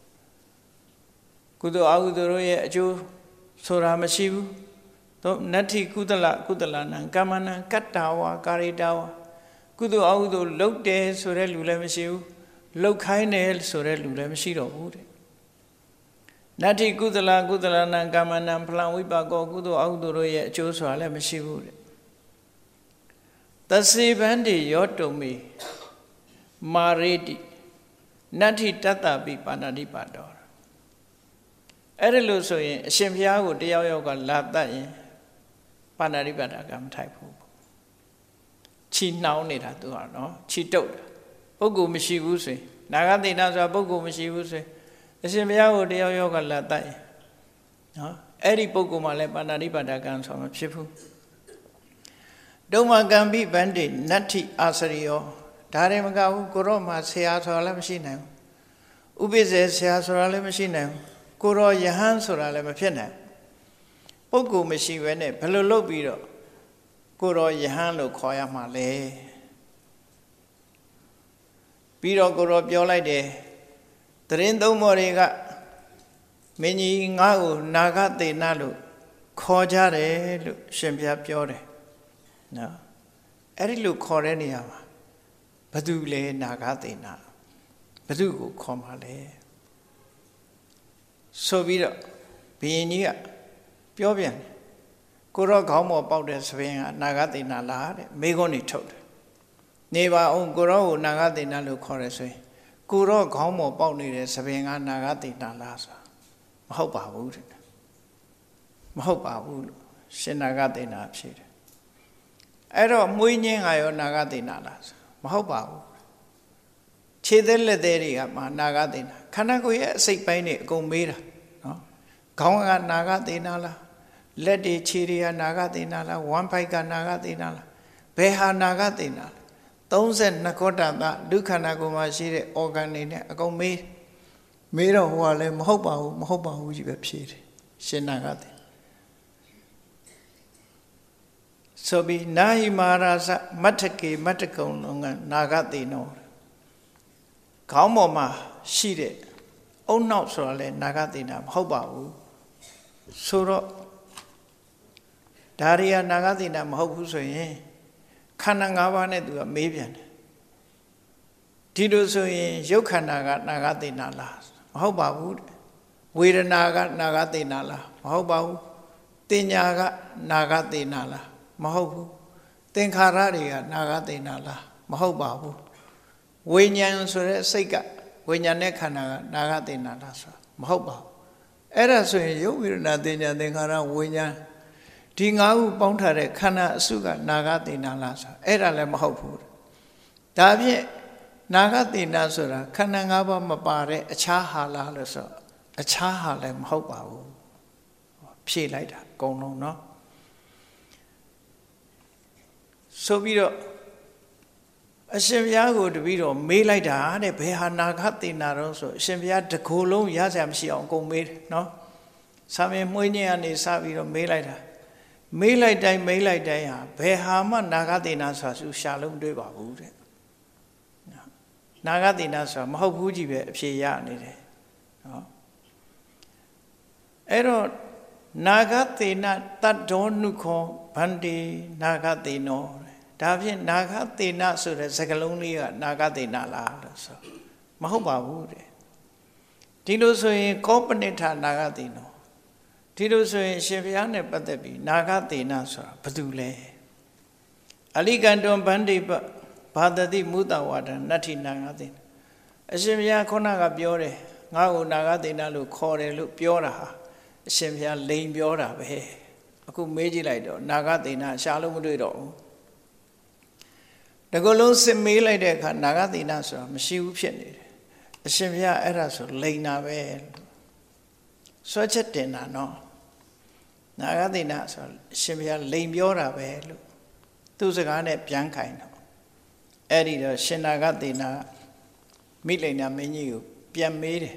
ကုသိုလ်အကုသိုလ်တို့ရဲ့အကျိုးဆိုတာမရှိဘူးသို့နတ္ထိကုသလကုသလနံကမ္မနံကတ္တာဝါကာရိတာဝါကုသိုလ်အကုသိုလ်လုပ်တယ်ဆိုတဲ့လူလည်းမရှိဘူးလုပ်ခိုင်းတယ်ဆိုတဲ့လူလည်းမရှိတော့ဘူးတဲ့နတ္ထိကုသလကုသလနံကမ္မနံဖလံဝိပါကောကုသိုလ်အကုသိုလ်တို့ရဲ့အကျိုးဆိုတာလည်းမရှိဘူးတဲ့သစေဗန္တိယောတုံမေမာရေတိနတ္ထိတတ္တပိပါဏာတိပါတော်အဲ့ဒါလို့ဆိုရင်အရှင်ဘုရားကိုတယောက်ယောက်ကလာတတ်ရင်ပါဏာတိပါဒကမထိုက်ဘူးချီနှောင်းနေတာသူကနော်ချီတုတ်တာပုဂ္ဂိုလ်မရှိဘူးဆိုရင်နာဂတိနာဆိုတာပုဂ္ဂိုလ်မရှိဘူးဆိုရင်အရှင်ဘုရားကိုတယောက်ယောက်ကလာတတ်ရင်နော်အဲ့ဒီပုဂ္ဂိုလ်မှလည်းပါဏာတိပါဒကံဆိုတာမဖြစ်ဘူးဒုမကံပိဗန္တိနတ္ထိအာစရိယောဒါရင်မကဘူးကိုရောမှာဆရာဆိုတာလည်းမရှိနိုင်ဘူးဥပိ္ပဇေဆရာဆိုတာလည်းမရှိနိုင်ဘူးကိုရောယဟန်ဆိုတာလည်းမဖြစ်နိုင်ပုဂ္ဂိုလ်မရှိဘဲနဲ့ဘယ်လိုလုပ်ပြီးတော့ကိုရောယဟန်လို့ခေါ်ရမှာလဲပြီးတော့ကိုရောပြောလိုက်တယ်တရင်သုံးမော်တွေကမင်းကြီးငါ့ကိုနာဂသေနလို့ခေါ်ကြတယ်လို့ရှင်ဘုရားပြောတယ်နော်အဲ့ဒီလိုခေါ်တဲ့နေရာမှာဘသူလဲနာဂသေနဘသူကိုခေါ်မှာလဲဆိုပြီးတော့ဘုရင်ကြီးကပြောပြန်တယ်ကိုရောခေါင်းပေါ်ပေါက်တဲ့သဘင်ကနာဂသေနလားတဲ့မိခွန်းနေထုတ်တယ်နေပါအောင်ကိုရောကိုနာဂသေနလို့ခေါ်တယ်ဆိုရင်ကိုရောခေါင်းပေါ်ပေါက်နေတဲ့သဘင်ကနာဂသေနလားဆိုတာမဟုတ်ပါဘူးတဲ့မဟုတ်ပါဘူးလို့ရှင်နာဂသေနဖြစ်တယ်အဲ့တော့မွေးညင်းကရောနာဂသေနလားမဟုတ်ပါဘူးခြေသက်လက်သေးတွေကမှနာဂသေနခန္ဓာကိုယ်ရဲ့အစိတ်ပိုင်းတွေအကုန်မေးတာနော်ခေါင်းကနာဂသေနလားလက်တွေခြေတွေကနာဂသေနလားဝမ်းဖိုက်ကနာဂသေနလားဘယ်ဟာနာဂသေနလဲသုံးဆယ်နှစ်ခောတသဒုက္ခန္ဓာကိုယ်မှာရှိတဲ့ organ တွေနဲ့အကုန်မေးမေးတော့ဟိုကလည်းမဟုတ်ပါဘူးမဟုတ်ပါဘူးကြီးပဲဖြေတယ်ရှင်နာဂသေဆိုပြီးနာဟိမာရာဇမတ္ထကေမတ္တကုံလုံးကနာဂသေနောခေါင်းပေါ်မှာရှိတဲ့အုံနောက်ဆိုတာလဲနာဂသေနာမဟုတ်ပါဘူးဆိုတော့ဒါရီယာနာဂသေနာမဟုတ်ဘူးဆိုရင်ခန္ဓာ၅ပါးနဲ့သူကမေးပြန်တယ်ဒီလိုဆိုရင်ရုပ်ခန္ဓာကနာဂသေနာလားမဟုတ်ပါဘူးဝေဒနာကနာဂသေနာလားမဟုတ်ပါဘူးတင်ညာကနာဂသေနာလားမဟုတ်ဘူးသင်္ခါရတွေကနာဂသေနာလားမဟုတ်ပါဘူးဝိညာဉ်ဆိုတဲ့စိတ်ကဝိညာဉ်နဲ့ခန္ဓာကနာဂသေနာလားဆိုတာမဟုတ်ပါဘူးအဲ့ဒါဆိုရင်ရုပ်ဝေဒနာတင်ညာသင်္ခါရဝိညာဉ်ဒီငါးခုပေါင်းထားတဲ့ခန္ဓာအစုကနာဂသေနာလားဆိုတာအဲ့ဒါလည်းမဟုတ်ဘူးဒါဖြင့်နာဂသေနာဆိုတာခန္ဓာ၅ပါးမပါတဲ့အခြားဟာလားလို့ဆိုအခြားဟာလည်းမဟုတ်ပါဘူးဖြည့်လိုက်တာအကုန်လုံးเนาะဆိုပြီးတော့အရှင်ဘုရားကိုတပည့်တော်မေးလိုက်တာတဲ့ဘယ်ဟာနာဂသေနာတော့ဆိုအရှင်ဘုရားတကိုယ်လုံးရစရာမရှိအောင်အကုန်မေးတယ်နော်စာမင်းမွေးညင်းကနေစပြီးတော့မေးလိုက်တာမေးလိုက်တိုင်းမေးလိုက်တိုင်းဟာဘယ်ဟာမှနာဂသေနာဆိုတာသူရှာလို့မတွေ့ပါဘူးတဲ့နာဂသေနာဆိုတာမဟုတ်ဘူးကြီးပဲအဖြေရနေတယ်နော်အဲ့တော့နာဂသေနတတ္တောနုခောဗန္တိနာဂသေနောဒါဖြင့်နာဂသေနဆိုတဲ့စကားလုံးလေးကနာဂသေနလားလို့ဆိုမဟုတ်ပါဘူးတဲ့ဒီလိုဆိုရင်ကောပနိဋ္ဌနာဂသေနောဒီလိုဆိုရင်ရှင်ဘုရားနဲ့ပတ်သက်ပြီးနာဂသေနဆိုတာဘာတူလဲအလိကံတွန်ဗန္တိပဘာတတိမုတဝါဒနတ္ထိနာဂသေနအရှင်ဘုရားခုနကပြောတယ်ငါ့ကိုနာဂသေနလို့ခေါ်တယ်လို့ပြောတာဟာအရှင်ဘုရားလိန်ပြောတာပဲအခုမေးကြည့်လိုက်တော့နာဂသေနရှာလို့မတွေ့တော့ဘူးတကယ်လို့စစ်မေးလိုက်တဲ့အခါနာဂသေနဆိုတာမရှိဘူးဖြစ်နေတယ်အရှင်ဘုရားအဲ့ဒါဆိုလိန်တာပဲဆွဲချက်တင်တာနော်နာဂသေနဆိုအရှင်ဘုရားလိန်ပြောတာပဲလို့သူ့စကားနဲ့ပြန်ခိုင်းတော့အဲ့ဒီတော့ရှင်နာဂသေနမိလိန်နာမင်းကြီးကိုပြန်မေးတယ်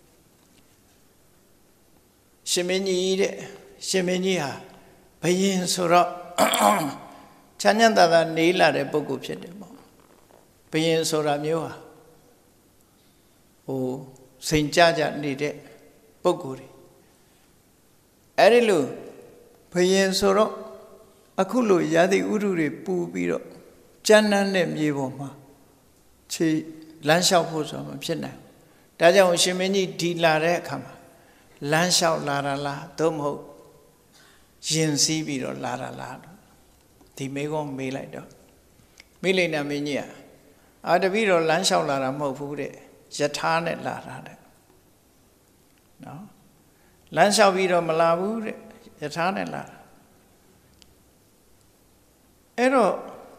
ရှင်မင်းကြီးတဲ့ရှင်မင်းကြီးဟာဘယင်ဆိုတော့ချမ်းချမ်းသာသာနေလာတဲ့ပုဂ္ဂိုလ်ဖြစ်တယ်ပေါ့ဘယင်ဆိုတာမျိုးဟာဟိုစိန်ကြကြနေတဲ့ပုဂ္ဂိုလ်တွေအဲ့ဒီလိုဘယင်ဆိုတော့အခုလိုရာသီဥတုတွေပူပြီးတော့ကြမ်းတမ်းတဲ့မြေပေါ်မှာခြေလမ်းလျှောက်ဖို့ဆိုတာမဖြစ်နိုင်ဘူးဒါကြောင့်ရှင်မင်းကြီးဒီလာတဲ့အခါမှာလမ်းလျှောက်လာတာလားသို့မဟုတ်ရင်စည်းပြီးတော့လာတာလားဒီမေကုန်းမေးလိုက်တော့မိလိန်နာမင်းကြီးအာတပည့်တော်လမ်းလျှောက်လာတာမဟုတ်ဘူးတဲ့ယထာနဲ့လာတာတဲ့နော်လမ်းလျှောက်ပြီးတော့မလာဘူးတဲ့ယထာနဲ့လာတာအဲ့တော့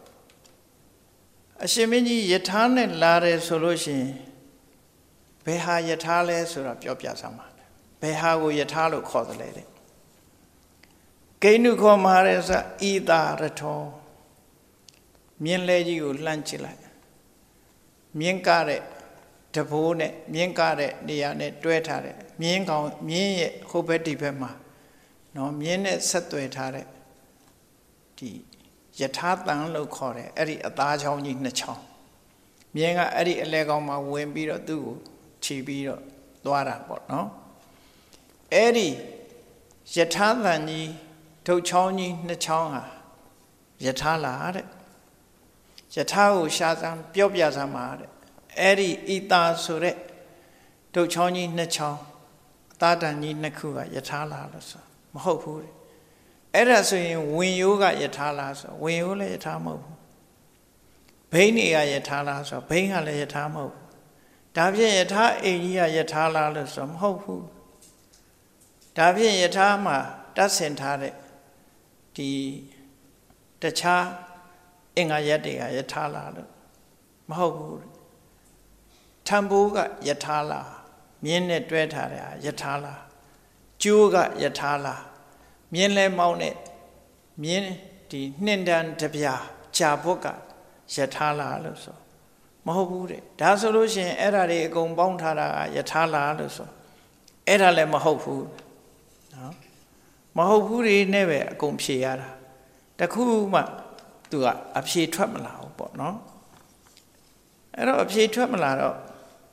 အရှင်မင်းကြီးယထာနဲ့လာတယ်ဆိုလို့ရှိရင်ဘယ်ဟာယထာလဲဆိုတာပြောပြစမ်းပါဘယ်ဟာကိုယထာလို့ခေါ်တယ်လဲတဲ့ဂိဏုခောမဟာရသဤတာရထောမြင်းလဲကြီးကိုလှမ်းကြည့်လိုက်မြင်းကားတဲ့တဘိုးနဲ့မြင်းကားတဲ့နေရာနဲ့တွဲထားတဲ့မြင်းကောင်မြင်းရဲ့ဟိုဘက်ဒီဘက်မှာနော်မြင်းနဲ့ဆက်သွယ်ထားတဲ့ဒီယထာတန်လို့ခေါ်တယ်အဲ့ဒီအသားချောင်းကြီးနှစ်ချောင်းမြင်းကအဲ့ဒီအလဲကောင်မှာဝင်ပြီးတော့သူ့ကိုခြေပြီးတော့သွားတာပေါ့နော်အဲ့ဒီယထာတန်ကြီးထုတ်ချောင်းကြီးနှစ်ချောင်းဟာယထာလားတဲ့ယထာကိုရှာစမ်းပြောပြစမ်းပါတဲ့အဲ့ဒီဣတာဆိုတဲ့ထုတ်ချောင်းကြီးနှစ်ချောင်းအသားတန်ကြီးနှစ်ခုကယထာလားလို့ဆိုမဟုတ်ဘူးတဲ့အဲ့ဒါဆိုရင်ဝင်ရိုးကယထာလားဆိုဝင်ရိုးလည်းယထာမဟုတ်ဘူးဘိန်းတွေကယထာလားဆိုဘိန်းကလည်းယထာမဟုတ်ဘူးဒါဖြင့်ယထာအိမ်ကြီးကယထာလားလို့ဆိုမဟုတ်ဘူးဒါဖြင့်ယထာမှာတတ်ဆင်ထားတဲ့ဒီတခြားအင်္ဂါရက်တွေကယထာလားလို့မဟုတ်ဘူးထံပိုးကယထာလားမြင်းနဲ့တွဲထားတဲ့ယထာလားကျိုးကယထာလားမြင်းလဲမောင်းတဲ့မြင်းဒီနှင်တန်းတပြားဂျာဘွတ်ကယထာလားလို့ဆိုမဟုတ်ဘူးတဲ့ဒါဆိုလို့ရှိရင်အဲ့ဓာတွေအကုန်ပေါင်းထားတာကယထာလားလို့ဆိုအဲ့ဒါလည်းမဟုတ်ဘူးနော်မဟုတ်ဘူးတွေနဲ့ပဲအကုန်ဖြေရတာတခုမှသူကအဖြေထွက်မလာဘူးပေါ့နော်အဲ့တော့အဖြေထွက်မလာတော့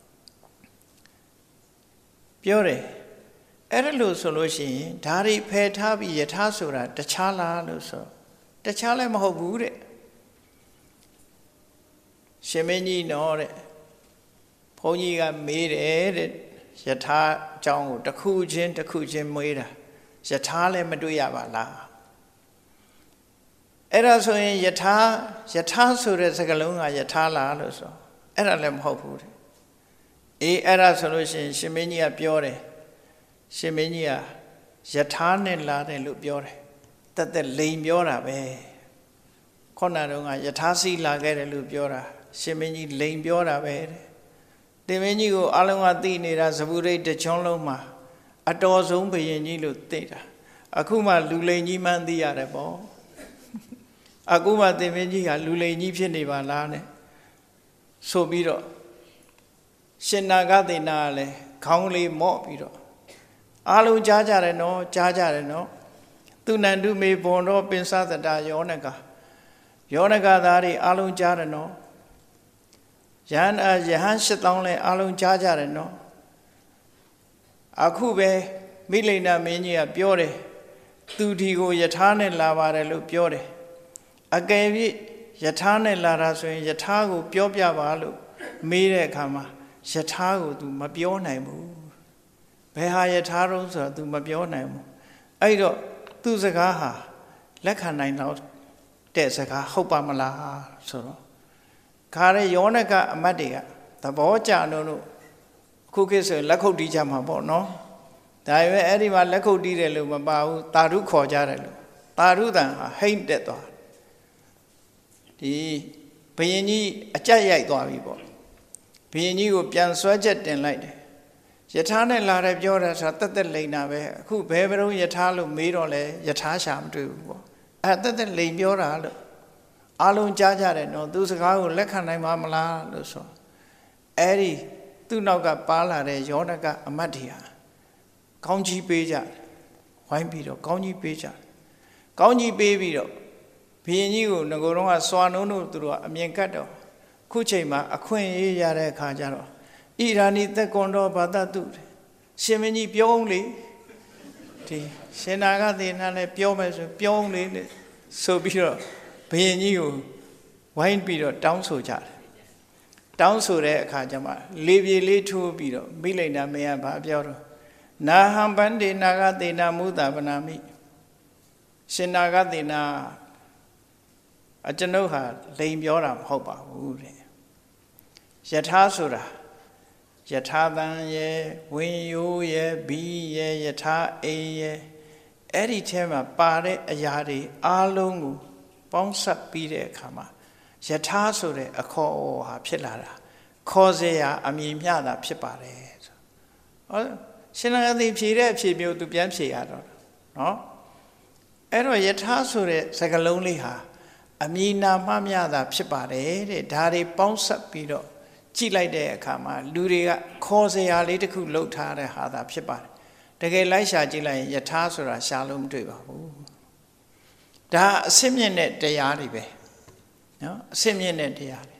ပြောတယ်အဲ့ဒါလို့ဆိုလို့ရှိရင်ဓာရီဖယ်ထားပြီးယထာဆိုတာတခြားလားလို့ဆိုတခြားလည်းမဟုတ်ဘူးတဲ့ရှင်မင်းကြီးနော်တဲ့ဘုန်းကြီးကမေးတယ်တဲ့ယထာအကြောင်းကိုတစ်ခုချင်းတစ်ခုချင်းမေးတာယထာလည်းမတွေ့ရပါလားအဲ့ဒါဆိုရင်ယထာယထာဆိုတဲ့စကားလုံးကယထာလားလို့ဆိုအဲ့ဒါလည်းမဟုတ်ဘူးတဲ့အေးအဲ့ဒါဆိုလို့ရှိရင်ရှင်မင်းကြီးကပြောတယ်ရှင်မင်းကြီးကယထာနဲ့လာတယ်လို့ပြောတယ်တက်တက်လိန်ပြောတာပဲခုနတုန်းကယထာစီလာခဲ့တယ်လို့ပြောတာရှင်မင်းကြီးလိန်ပြောတာပဲတဲ့တင်မင်းကြီးကိုအလုံးကသိနေတာဇဗုရိတ်တချွန်းလုံးမှာအတော်ဆုံးဘုရင်ကြီးလို့သိတာအခုမှလူလိန်ကြီးမှန်းသိရတယ်ပေါ့အခုမှတင်မင်းကြီးကလူလိန်ကြီးဖြစ်နေပါလားနဲ့ဆိုပြီးတော့ရှင်နာဂသေနာကလည်းခေါင်းလေးမော့ပြီးတော့အားလုံးကြားကြတယ်နော်ကြားကြတယ်နော်သူနန္တုမေဘွန်တော်ပင်စသတာယောနကယောနကသားတွေအားလုံးကြားတယ်နော်ယဟန်ယဟန်ရှစ်သောင်းလဲအားလုံးကြားကြတယ်နော်အခုပဲမိလိန်နာမင်းကြီးကပြောတယ်သူဒီကိုယထာနဲ့လာပါတယ်လို့ပြောတယ်အကယ်၍ယထာနဲ့လာတာဆိုရင်ယထာကိုပြောပြပါလို့မေးတဲ့အခါမှာယထာကို तू မပြောနိုင်ဘူးဘယ်ဟာယထာတော့ဆိုတော့ तू မပြောနိုင်ဘူးအဲ့တော့သူစကားဟာလက်ခံနိုင်တော့တဲ့စကားဟုတ်ပါမလားဆိုတော့ခါရယောနကအမတ်တွေကသဘောကျလို့လို့ခုခေတ်ဆိုလက်ခုပ်တီးကြမှာပေါ့နော်ဒါပေမဲ့အဲ့ဒီမှာလက်ခုပ်တီးတယ်လို့မပါဘူးတာရုခေါ်ကြတယ်လို့တာရုတန်ဟာဟိမ့်တက်သွားဒီဘယင်ကြီးအကြက်ရိုက်သွားပြီပေါ့ဘယင်ကြီးကိုပြန်ဆွဲချက်တင်လိုက်တယ်ယထာနဲ့လာတယ်ပြောတယ်ဆိုတာတက်တက်လိန်တာပဲအခုဘယ်ဘရုံယထာလို့မေးတော့လဲယထာရှာမတွေ့ဘူးပေါ့အဲတက်တက်လိန်ပြောတာလို့အားလုံးကြားကြတယ်နော်သူစကားကိုလက်ခံနိုင်မှာမလားလို့ဆိုအဲ့ဒီသူ့နောက်ကပါလာတဲ့ယောနကအမတ်တွေဟာကောင်းကြီးပေးကြတယ်ဝိုင်းပြီးတော့ကောင်းကြီးပေးကြတယ်ကောင်းကြီးပေးပြီးတော့ဘုရင်ကြီးကိုငကိုယ်တော့ကစွာနှုံးတို့သူတို့ကအမြင်ကတ်တော့ခုချိန်မှာအခွင့်အရေးရတဲ့အခါကျတော့ဣရာဏီသက်ကွန်တော်ဘာတတုရှင်မင်းကြီးပြောအောင်လေဒီရှင်နာဂသေနာနဲ့ပြောမယ်ဆိုပြောအောင်လေဆိုပြီးတော့ဘုရင်ကြီးကိုဝိုင်းပြီးတော့တောင်းဆိုကြတယ်တောင်းဆိုတဲ့အခါကျမှလေပြေလေးထိုးပြီးတော့မိလိန်နာမင်းကဘာပြောတော့နာဟံဗန္တေနာဂသေနာမုသဗနာမိရှင်နာဂသေနာအကျွန်ုပ်ဟာလိန်ပြောတာမဟုတ်ပါဘူးတဲ့ယထာဆိုတာယထာတန်ရဲ့ဝင်းရိုးရဲ့ဘီးရဲ့ယထာအိမ်ရဲ့အဲ့ဒီထဲမှာပါတဲ့အရာတွေအားလုံးကိုပေါင်းစပ်ပြီးတဲ့အခါမှာယထာဆိုတဲ့အခေါ်အဝေါ်ဟာဖြစ်လာတာခေါ်เสียအမည်မျှတာဖြစ်ပါတယ်ဆိုဟောရှင်နာဂသေဖြေတဲ့အဖြေမျိုးသူပြန်ဖြေရတော့နော်အဲ့တော့ယထာဆိုတဲ့စကားလုံးလေးဟာအမည်နာမမျှတာဖြစ်ပါတယ်တဲ့ဒါတွေပေါင်းစပ်ပြီးတော့ကြည့်လိုက်တဲ့အခါမှာလူတွေကခေါ်เสียလေးတစ်ခုလှုပ်ထားတဲ့ဟာသာဖြစ်ပါတယ်တကယ်လိုက်ရှာကြည့်လိုက်ရင်ယထာဆိုတာရှာလို့မတွေ့ပါဘူးဒါအစစ်မြင့်တဲ့တရားတွေပဲနော်အစစ်မြင့်တဲ့တရားတွေ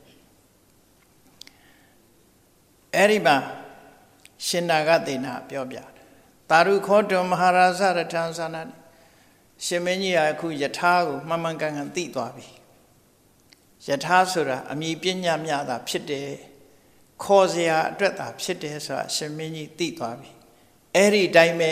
အဲ့ဒီမှာရှင်နာဂသေနာပြောပြတယ်တာရုခောတုမဟာရာဇရထံသနာရှင်မင်းကြီးကအခုယထာကိုမှန်မှန်ကန်ကန်သိသွားပြီယထာဆိုတာအမည်ပညာမြတာဖြစ်တယ်ခေါ်เสียအတွက်သာဖြစ်တယ်ဆိုတာရှင်မင်းကြီးသိသွားပြီအဲ့ဒီတိုင်းပဲ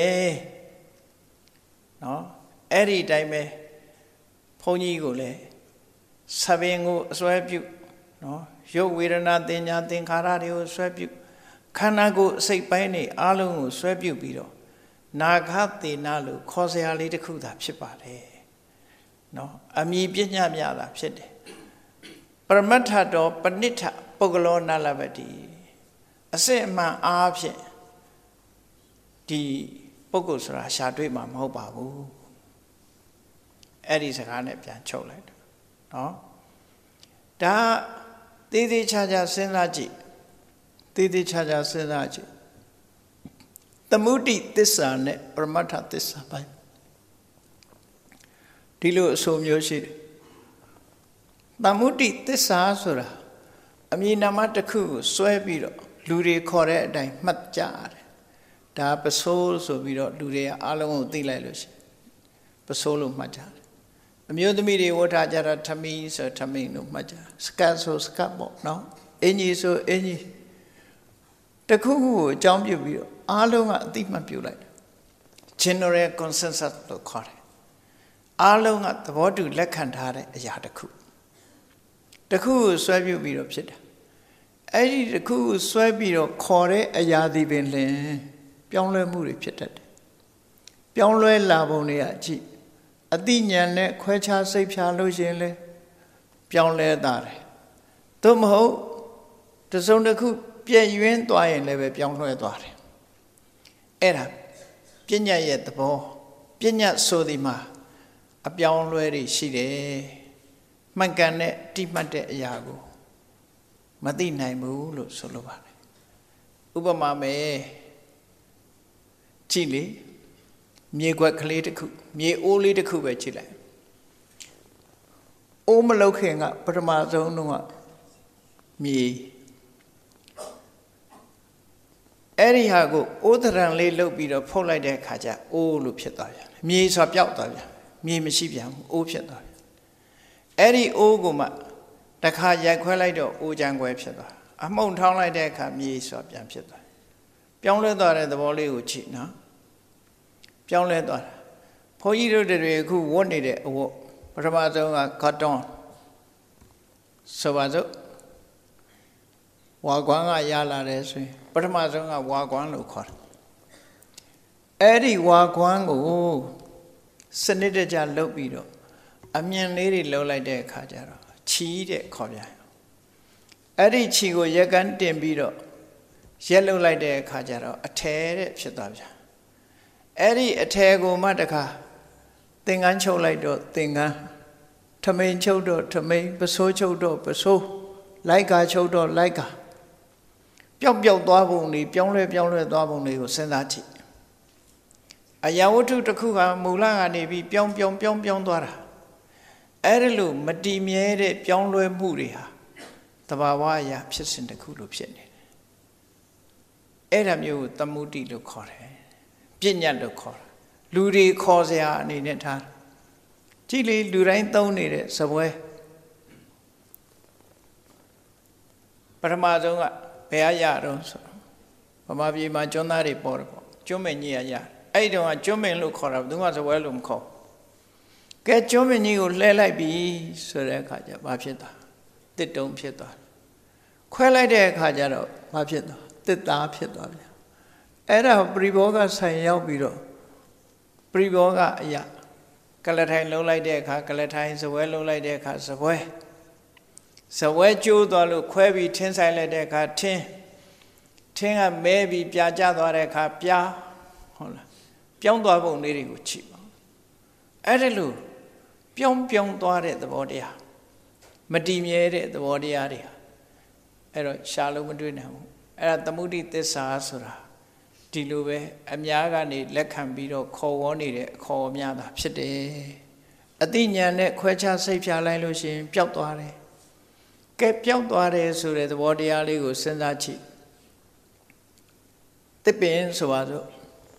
နော်အဲ့ဒီတိုင်းပဲဘုန်းကြီးကိုလည်းသဘင်ကိုအစွဲပြုနော်ရုပ်ဝေဒနာသင်ညာသင်္ခါရတွေကိုဆွဲပြုခန္ဓာကိုယ်အစိတ်ပိုင်းတွေအလုံးကိုဆွဲပြုပြီးတော့နာဂသေနာလို့ခေါ်เสียလေးတစ်ခုသာဖြစ်ပါတယ်နော်အမည်ပညာမြတာဖြစ်တယ်ပရမတ္ထတော်ပဏိဋ္ဌပုဂ္ဂလောနာလပတိအစစ်အမှန်အားဖြင့်ဒီပုဂ္ဂိုလ်ဆိုတာရှာတွေ့မှာမဟုတ်ပါဘူးအဲ့ဒီစကားနဲ့ပြန်ချုပ်လိုက်တယ်နော်ဒါသေးသေးချာချာစဉ်းစားကြည့်သေးသေးချာချာစဉ်းစားကြည့်သမုဒိသစ္စာနဲ့ပရမတ္ထသစ္စာပိုင်းဒီလိုအဆိုမျိုးရှိတယ်သမုဒိသစ္စာဆိုတာအမည်နာမတစ်ခုကိုစွဲပြီးတော့လူတွေခေါ်တဲ့အတိုင်းမှတ်ကြရတယ်ဒါပစိုးဆိုပြီးတော့လူတွေကအားလုံးကိုသိလိုက်လို့ရှိပစိုးလို့မှတ်ကြတယ်အမျိုးသမီးတွေဝတ်ထားကြတာထမီဆိုထမီလို့မှတ်ကြစကတ်ဆိုစကတ်ပေါ့နော်အင်ကြီးဆိုအင်ကြီးတခုခုကိုအကြောင်းပြုပြီးတော့အားလုံးကအသိမှတ်ပြုလိုက်တယ် general consensus လို့ခေါ်တယ်အားလုံးကသဘောတူလက်ခံထားတဲ့အရာတစ်ခုတစ်ခုကိုဆွဲပြုပြီးတော့ဖြစ်တာအဲ့ဒီတစ်ခုကိုဆွဲပြီးတော့ခေါ်တဲ့အရာဒီပင်လင်ပြောင်းလဲမှုတွေဖြစ်တတ်တယ်ပြောင်းလဲလာပုံတွေကကြည့်အတိညာဏ်နဲ့ခွဲခြားစိတ်ဖြာလို့ရှင်လဲပြောင်းလဲတာတယ်သို့မဟုတ်တစုံတစ်ခုပြည့်ယွင်းသွားရင်လည်းပဲပြောင်းလဲသွားတယ်အဲ့ဒါပညာရဲ့သဘောပညာဆိုဒီမှာအပြောင်းလဲတွေရှိတယ်မှန်ကန်တဲ့တိမှတ်တဲ့အရာကိုမသိနိုင်ဘူးလို့ဆိုလိုပါတယ်ဥပမာမယ်ကြည့်လေမြေခွက်ကလေးတစ်ခုမြေအိုးလေးတစ်ခုပဲကြည့်လိုက်အိုးမလောက်ခင်ကပထမဆုံးတော့မြေအဲ့ဒီဟာကိုအိုးတရံလေးလှုပ်ပြီးတော့ဖုတ်လိုက်တဲ့အခါကျအိုးလို့ဖြစ်သွားပြန်မြေဆိုပျောက်သွားပြန်မြေမရှိပြန်ဘူးအိုးဖြစ်သွားပြန်အဲ့ဒီအိုးကိုမှတစ်ခါရိုက်ခွဲလိုက်တော့အိုးချမ်းခွဲဖြစ်သွားအမှုန်ထောင်းလိုက်တဲ့အခါမြေဆိုပြန်ဖြစ်သွားပြောင်းလဲသွားတဲ့သဘောလေးကိုကြည့်နော်ပြောင်းလဲသွားတာဘုန်းကြီးတို့တွေအခုဝတ်နေတဲ့အဝတ်ပထမဆုံးက cotton ဆိုပါစို့ဝါကွမ်းကရလာတယ်ဆိုရင်ပထမဆုံးကဝါကွမ်းလို့ခေါ်တယ်အဲ့ဒီဝါကွမ်းကိုစနစ်တကျလုပ်ပြီးတော့အမြင်လေးတွေလှုပ်လိုက်တဲ့အခါကျတော့ချီတဲ့ခေါ်ပြန်အဲ့ဒီချီကိုရက်ကန်းတင်ပြီးတော့ရက်လှုပ်လိုက်တဲ့အခါကျတော့အထဲတဲ့ဖြစ်သွားပြန်အဲ့ဒီအထဲကိုမှတခါသင်္ကန်းချုပ်လိုက်တော့သင်္ကန်းထမိန်ချုပ်တော့ထမိန်ပစိုးချုပ်တော့ပစိုးလိုက်ကာချုပ်တော့လိုက်ကာပျောက်ပျောက်သွားပုံတွေပြောင်းလဲပြောင်းလဲသွားပုံတွေကိုစဉ်းစားကြည့်အရာဝတ္ထုတစ်ခုကမူလကနေပြီးပြောင်းပြောင်းပြောင်းပြောင်းသွားတာအဲ့ဒါလို့မတည်မြဲတဲ့ပြောင်းလဲမှုတွေဟာတဘာဝအရာဖြစ်စဉ်တစ်ခုလို့ဖြစ်နေတယ်အဲ့ဒါမျိုးကိုသမုဒိလို့ခေါ်တယ်ပညာလို့ခေါ်တာလူတွေခေါ်စရာအနေနဲ့ထားကြည့်လေလူတိုင်းသုံးနေတဲ့စပွဲပထမဆုံးကဘယ်အရာတော့ဆိုဗမာပြည်မှာကျွန်းသားတွေပေါ်တယ်ပေါ့ကျွန်းမင်းကြီးရရအဲ့တုန်းကကျွန်းမင်းလို့ခေါ်တာဘယ်သူမှစပွဲလို့မခေါ်ကဲကျွန်းမင်းကြီးကိုလှဲလိုက်ပြီဆိုတဲ့အခါကျဘာဖြစ်သွားတစ်တုံးဖြစ်သွားခွဲလိုက်တဲ့အခါကျတော့ဘာဖြစ်သွားတစ်သားဖြစ်သွားပြန်အဲ့ဒါပရိဘောဂဆိုင်ရောက်ပြီးတော့ပရိဘောဂအရာကလထိုင်လုံးလိုက်တဲ့အခါကလထိုင်စပွဲလုံးလိုက်တဲ့အခါစပွဲစပွဲကျိုးသွားလို့ခွဲပြီးထင်းဆိုင်လိုက်တဲ့အခါထင်းထင်းကမဲပြီးပြာကျသွားတဲ့အခါပြာဟုတ်လားပြောင်းသွားပုံလေးတွေကိုကြည့်ပါအဲ့ဒါလို့ပြောင်းပြောင်းသွားတဲ့သဘောတရားမတည်မြဲတဲ့သဘောတရားတွေအဲ့တော့ရှားလို့မတွေ့နိုင်ဘူးအဲ့ဒါသမုဒိသစ္စာဆိုတာဒီလိုပဲအများကနေလက်ခံပြီးတော့ခေါ်ဝေါ်နေတဲ့အခေါ်များတာဖြစ်တယ်အသိဉာဏ်နဲ့ခွဲခြားစိတ်ဖြာလိုက်လို့ရှိရင်ပျောက်သွားတယ်ကဲပျောက်သွားတယ်ဆိုတဲ့သဘောတရားလေးကိုစဉ်းစားကြည့်တစ်ပင်ဆိုပါစို့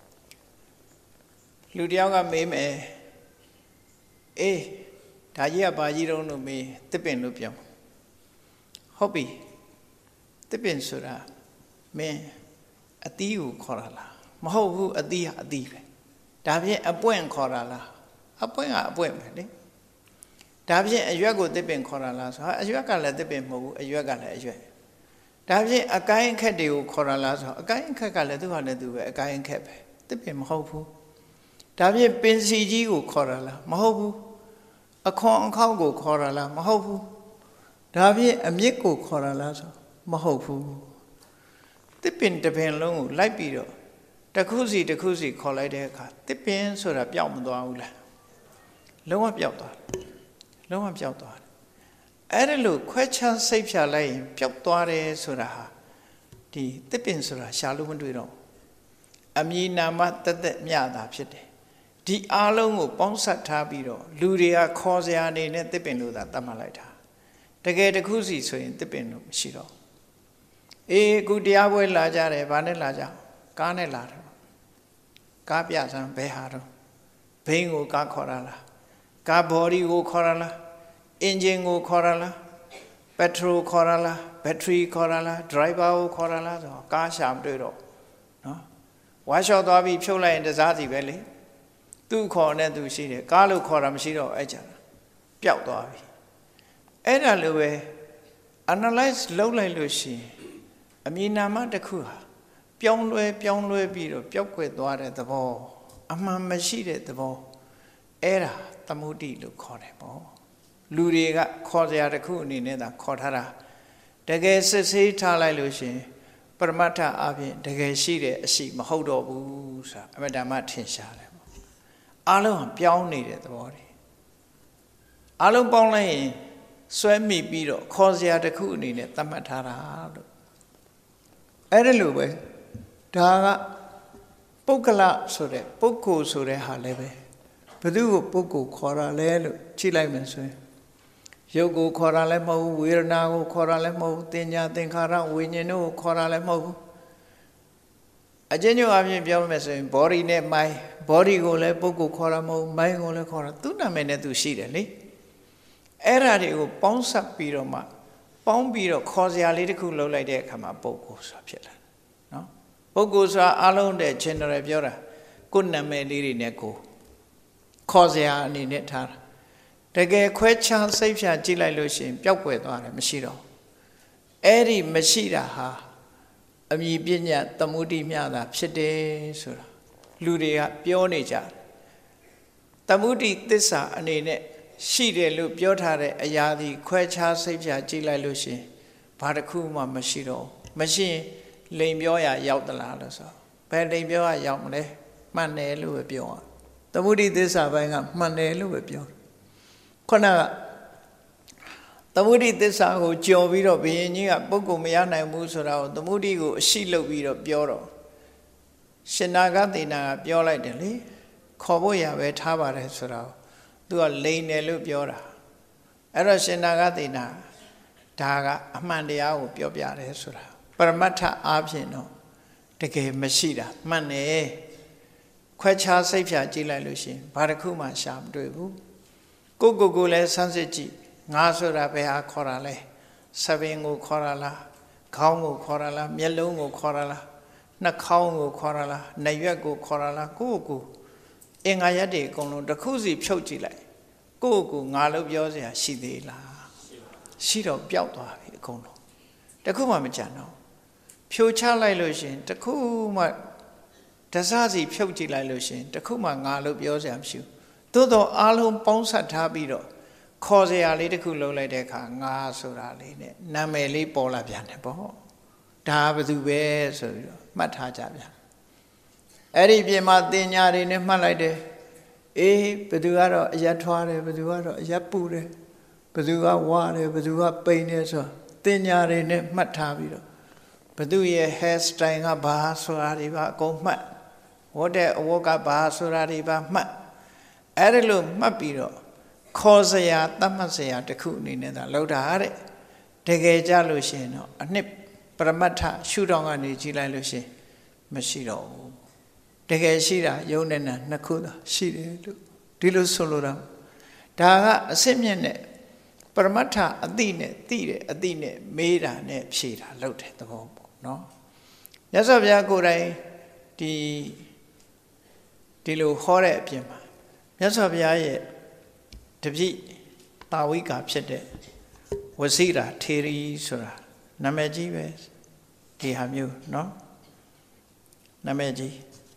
လူတယောက်ကမေးမယ်အေးဒါကြီးကဘာကြီးတုံးလို့မေးတစ်ပင်လို့ပြောဟုတ်ပြီတစ်ပင်ဆိုတာမင်းအသီးကိုခေါ်တာလားမဟုတ်ဘူးအသီးဟာအသီးပဲဒါဖြင့်အပွင့်ခေါ်တာလားအပွင့်ကအပွင့်ပဲလေဒါဖြင့်အရွက်ကိုတစ်ပင်ခေါ်တာလားဆိုဟာအရွက်ကလည်းတစ်ပင်မဟုတ်ဘူးအရွက်ကလည်းအရွက်ဒါဖြင့်အကိုင်းအခက်တွေကိုခေါ်တာလားဆိုအကိုင်းအခက်ကလည်းသူ့ဟာနဲ့သူပဲအကိုင်းအခက်ပဲတစ်ပင်မဟုတ်ဘူးဒါဖြင့်ပင်စီကြီးကိုခေါ်တာလားမဟုတ်ဘူးအခွန်အခောက်ကိုခေါ်တာလားမဟုတ်ဘူးဒါဖြင့်အမြစ်ကိုခေါ်တာလားဆိုမဟုတ်ဘူးတစ်ပင်တစ်ပင်လုံးကိုလိုက်ပြီးတော့တစ်ခုစီတစ်ခုစီခေါ်လိုက်တဲ့အခါတစ်ပင်ဆိုတာပျောက်မသွားဘူးလားလုံးဝပျောက်သွားတယ်လုံးဝပျောက်သွားတယ်အဲ့ဒါလို့ခွဲခြားစိတ်ဖြာလိုက်ရင်ပျောက်သွားတယ်ဆိုတာဟာဒီတစ်ပင်ဆိုတာရှာလို့မတွေ့တော့အမည်နာမတက်တက်မြတာဖြစ်တယ်ဒီအားလုံးကိုပေါင်းစပ်ထားပြီးတော့လူတွေကခေါ်စရာအနေနဲ့တစ်ပင်လို့သာသတ်မှတ်လိုက်တာတကယ်တစ်ခုစီဆိုရင်တစ်ပင်လို့မရှိတော့အေးအခုတရားပွဲလာကြတယ်ဘာနဲ့လာကြကားနဲ့လာတယ်ကားပြစမ်းဘယ်ဟာတော့ဘိန်းကိုကားခေါ်တာလားကားဘော်ဒီကိုခေါ်တာလားအင်ဂျင်ကိုခေါ်တာလားပက်ထရိုခေါ်တာလားဘက်ထရီခေါ်တာလားဒရိုက်ဘာကိုခေါ်တာလားဆိုတော့ကားရှာမတွေ့တော့နော်ဝါရှော့သွားပြီးဖြုတ်လိုက်ရင်တစားစီပဲလေသူ့ခေါ်နဲ့သူရှိတယ်ကားလို့ခေါ်တာမရှိတော့အဲ့ကြတာပျောက်သွားပြီအဲ့ဒါလိုပဲ analyze လုပ်လိုက်လို့ရှိရင်အမည်နာမတစ်ခုဟာပြောင်းလဲပြောင်းလဲပြီးတော့ပျောက်ကွယ်သွားတဲ့သဘောအမှန်မရှိတဲ့သဘောအဲ့ဒါသမုဒိလို့ခေါ်တယ်ပေါ့လူတွေကခေါ်စရာတစ်ခုအနေနဲ့သာခေါ်ထားတာတကယ်စစ်ဆေးထားလိုက်လို့ရှိရင်ပရမတ္ထအပြင်တကယ်ရှိတဲ့အရှိမဟုတ်တော့ဘူးဆိုတာအမတ္တမထင်ရှားတယ်ပေါ့အားလုံးပြောင်းနေတဲ့သဘောတွေအားလုံးပေါင်းလိုက်ရင်ဆွဲမိပြီးတော့ခေါ်စရာတစ်ခုအနေနဲ့သတ်မှတ်ထားတာလို့အဲ့ဒါလိုပဲဒါကပုဂ္ဂလဆိုတဲ့ပုဂ္ဂိုလ်ဆိုတဲ့ဟာလည်းပဲဘယ်သူကိုပုဂ္ဂိုလ်ခေါ်တာလဲလို့ကြည့်လိုက်မယ်ဆိုရင်ရုပ်ကိုခေါ်တာလည်းမဟုတ်ဘူးဝေဒနာကိုခေါ်တာလည်းမဟုတ်ဘူးတင်ညာသင်္ခါရဝိညာဉ်တို့ကိုခေါ်တာလည်းမဟုတ်ဘူးအကျဉ်းချုပ်အပြင်ပြောမယ်ဆိုရင် body နဲ့ mind body ကိုလည်းပုဂ္ဂိုလ်ခေါ်တာမဟုတ်ဘူး mind ကိုလည်းခေါ်တာသူ့နာမည်နဲ့သူရှိတယ်လေအဲ့ဓာတွေကိုပေါင်းစပ်ပြီးတော့မှပေါင်းပြီးတော့ခေါ်စရာလေးတစ်ခုလုပ်လိုက်တဲ့အခါမှာပုဂ္ဂိုလ်ဆိုတာဖြစ်လာနော်ပုဂ္ဂိုလ်ဆိုတာအလုံးတဲ့ general ပြောတာကိုယ်နာမည်လေးတွေနဲ့ကိုခေါ်စရာအနေနဲ့ထားတာတကယ်ခွဲခြားစိတ်ဖြာကြည့်လိုက်လို့ရှိရင်ပျောက်ကွယ်သွားတယ်မရှိတော့အဲ့ဒီမရှိတာဟာအမြင်ပညာသမုဒိမြတာဖြစ်တယ်ဆိုတာလူတွေကပြောနေကြတယ်သမုဒိသစ္စာအနေနဲ့ရှိတယ်လို့ပြောထားတဲ့အရာဒီခွဲခြားစိတ်ဖြာကြည့်လိုက်လို့ရှိရင်ဘာတစ်ခုမှမရှိတော့မရှိရင်လိန်ပြောရရောက်သလားလို့ဆိုဘယ်လိန်ပြောရရောက်မလဲမှန်တယ်လို့ပဲပြောရသမုဒိသစ္စာပိုင်းကမှန်တယ်လို့ပဲပြောခုနကသမုဒိသစ္စာကိုကြော်ပြီးတော့ဘုရင်ကြီးကပုဂ္ဂိုလ်မရနိုင်ဘူးဆိုတာကိုသမုဒိကိုအရှိလုပ်ပြီးတော့ပြောတော့ရှင်နာဂသေနာကပြောလိုက်တယ်လေခေါ်ဖို့ရပဲထားပါတယ်ဆိုတာကိုသူကလိန်တယ်လို့ပြောတာအဲ့တော့ရှင်နာဂသေနာဒါကအမှန်တရားကိုပြောပြတယ်ဆိုတာပရမတ္ထအားဖြင့်တော့တကယ်မရှိတာမှန်တယ်ခွဲခြားစိတ်ဖြာကြည့်လိုက်လို့ရှိရင်ဘာတစ်ခုမှရှာမတွေ့ဘူးကိုကိုကိုလည်းဆန်းစစ်ကြည့်ငါဆိုတာဘယ်ဟာခေါ်တာလဲသပင်ကိုခေါ်တာလားခေါင်းကိုခေါ်တာလားမျက်လုံးကိုခေါ်တာလားနှာခေါင်းကိုခေါ်တာလားနားရွက်ကိုခေါ်တာလားကိုကိုအင်္ဂါရက်တွေအကုန်လုံးတစ်ခုစီဖြုတ်ကြည့်လိုက်ကိုကိုငါလို့ပြောစရာရှိသေးလားရှိတော့ပျောက်သွားပြီအကုန်လုံးတစ်ခုမှမကြံတော့ဖြိုချလိုက်လို့ရှင်တစ်ခုမှတစားစီဖြုတ်ကြည့်လိုက်လို့ရှင်တစ်ခုမှငါလို့ပြောစရာမရှိဘူးသို့တော့အားလုံးပေါင်းဆက်ထားပြီးတော့ခေါ်စရာလေးတစ်ခုလုံးလိုက်တဲ့အခါငါဆိုတာလေးနဲ့နာမည်လေးပေါ်လာပြန်တယ်ပေါ့ဒါဘယ်သူပဲဆိုပြီးတော့မှတ်ထားကြပြန်အဲ့ဒီပြင်မှာတင်ညာတွေနဲ့မှတ်လိုက်တယ်အေးဘယ်သူကတော့အရက်ထွားတယ်ဘယ်သူကတော့အရက်ပူတယ်ဘယ်သူကဝါတယ်ဘယ်သူကပိန်တယ်ဆိုတင်ညာတွေနဲ့မှတ်ထားပြီးတော့ဘယ်သူရဲ့ hair style ကဘာဆိုတာတွေပါအကုန်မှတ်ဝတ်တဲ့အဝတ်ကဘာဆိုတာတွေပါမှတ်အဲ့ဒါလို့မှတ်ပြီးတော့ခေါ်စရာတတ်မှတ်စရာတစ်ခုအနေနဲ့သာလောက်တာတဲ့တကယ်ကြလို့ရှိရင်တော့အနှစ်ပရမတ္ထရှုထောင့်ကနေကြည့်လိုက်လို့ရှိရင်မရှိတော့ဘူးတကယ်ရှိတာယုံနဲ့နာနှစ်ခုသာရှိတယ်လို့ဒီလိုဆိုလိုတာဒါကအစစ်မြင့်နဲ့ပရမတ္ထအတိနဲ့သိတယ်အတိနဲ့မေးတာနဲ့ဖြေတာလောက်တယ်သဘောပေါ့နော်မြတ်စွာဘုရားကိုယ်တိုင်ဒီဒီလိုဟောတဲ့အပြင်မှာမြတ်စွာဘုရားရဲ့တပည့်တာဝိကာဖြစ်တဲ့ဝစီရာထေရီဆိုတာနာမည်ကြီးပဲဒီဟာမျိုးเนาะနာမည်ကြီး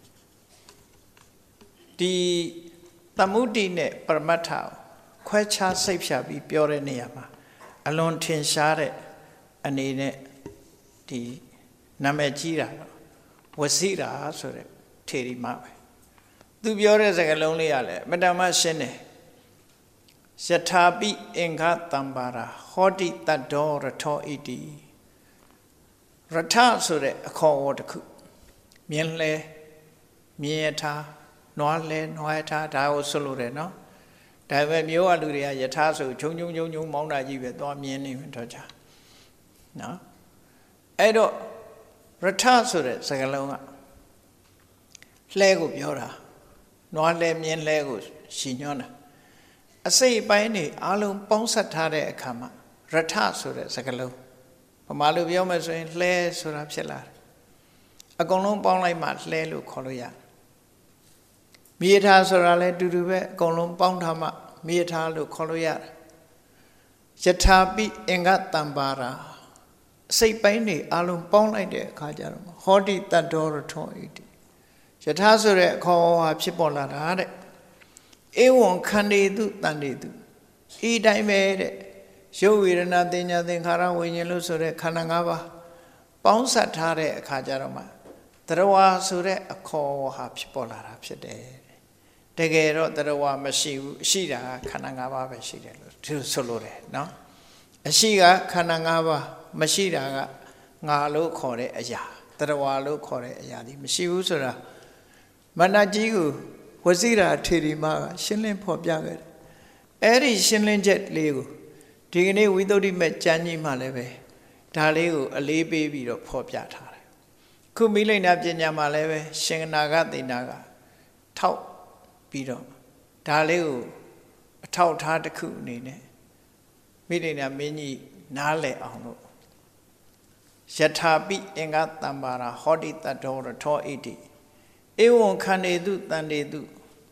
ဒီသမုဒိနဲ့ပရမတ္ထခွဲခြားစိတ်ဖြာပြီးပြောတဲ့နေရာမှာအလွန်ထင်ရှားတဲ့အနေနဲ့ဒီနာမည်ကြီးတာဝစီရာဆိုတဲ့ထေရီမပဲသူပြောတဲ့စကားလုံးလေးရလဲမတ္တမရှင်းတယ်ယထာပိအင်္ဂတံပါရာဟောတိတတ္တောရထောဣတိရထဆိုတဲ့အခေါ်အဝေါ်တစ်ခုမြင်းလဲမြင်းရထားနွားလဲနွားရထားဒါကိုဆိုလိုတယ်နော်ဒါပေမဲ့မျိုးကလူတွေကယထာဆိုဂျုံဂျုံဂျုံဂျုံမောင်းတာကြီးပဲသွားမြင်းနေတော့ကြနော်အဲ့တော့ရထဆိုတဲ့စကားလုံးကလှဲကိုပြောတာနွားလဲမြင်းလဲကိုရှင်းညွှန်းတာအစိတ်ပိုင်းနေအားလုံးပေါင်းဆက်ထားတဲ့အခါမှာရထဆိုတဲ့စကားလုံးဗမာလိုပြောမယ်ဆိုရင်လှဲဆိုတာဖြစ်လာတယ်အကုန်လုံးပေါင်းလိုက်မှလှဲလို့ခေါ်လို့ရတယ်မြေထားဆိုတာလည်းတူတူပဲအကုန်လုံးပေါင်းထားမှမြေထားလို့ခေါ်လို့ရတယ်ယထာပိအင်္ဂတံပါရာအစိတ်ပိုင်းနေအားလုံးပေါင်းလိုက်တဲ့အခါကျတော့ဟောတိတတ္တောရထောဣတိယထာဆိုတဲ့အခေါ်ဟာဖြစ်ပေါ်လာတာတဲ့ဧဝံခန္တေတုတန်တေတုဤတိုင်းပဲတဲ့ရုပ်ဝေဒနာတင်ညာသင်္ခါရဝိညာဉ်လို့ဆိုတဲ့ခန္ဓာ၅ပါးပေါင်းစပ်ထားတဲ့အခါကျတော့မှတရဝါဆိုတဲ့အခေါ်ဟာဖြစ်ပေါ်လာတာဖြစ်တယ်တကယ်တော့တရဝါမရှိဘူးအရှိတာခန္ဓာ၅ပါးပဲရှိတယ်လို့ဒီလိုဆိုလို့တယ်နော်အရှိကခန္ဓာ၅ပါးမရှိတာကငါလို့ခေါ်တဲ့အရာတရဝါလို့ခေါ်တဲ့အရာဒီမရှိဘူးဆိုတာမဏ္ဍကြီးကိုဝစီရာထေရီမကရှင်းလင်းဖော်ပြခဲ့တယ်အဲ့ဒီရှင်းလင်းချက်လေးကိုဒီကနေ့ဝိသုဒ္ဓိမဲ့ကျမ်းကြီးမှလည်းပဲဒါလေးကိုအလေးပေးပြီးတော့ဖော်ပြထားတယ်ခုမိလိန်နာပညာမှာလည်းပဲရှင်နာဂသေနာကထောက်ပြီးတော့ဒါလေးကိုအထောက်ထားတစ်ခုအနေနဲ့မိလိန်နာမင်းကြီးနားလည်အောင်လို့ယထာပိအင်္ဂတံပါရာဟောတိတတ္တောရထောဣတိဧဝံခန္တေတုတန်တေတုဟ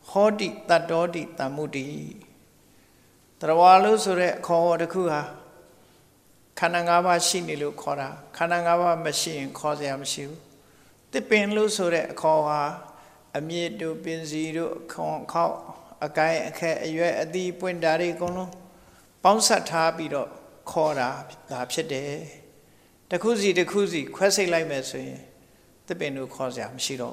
hoti tatoti tamuti Trawalu sure call the kuha Kanangava shinilu kora Kanangava machine cause am shoe The pen lu sure call her a mere do benzido con cow a guy a cat a deep when daddy gono Bounce at habido kora lapsede The kuzi the kuzi quasi like me The benu cause am shiro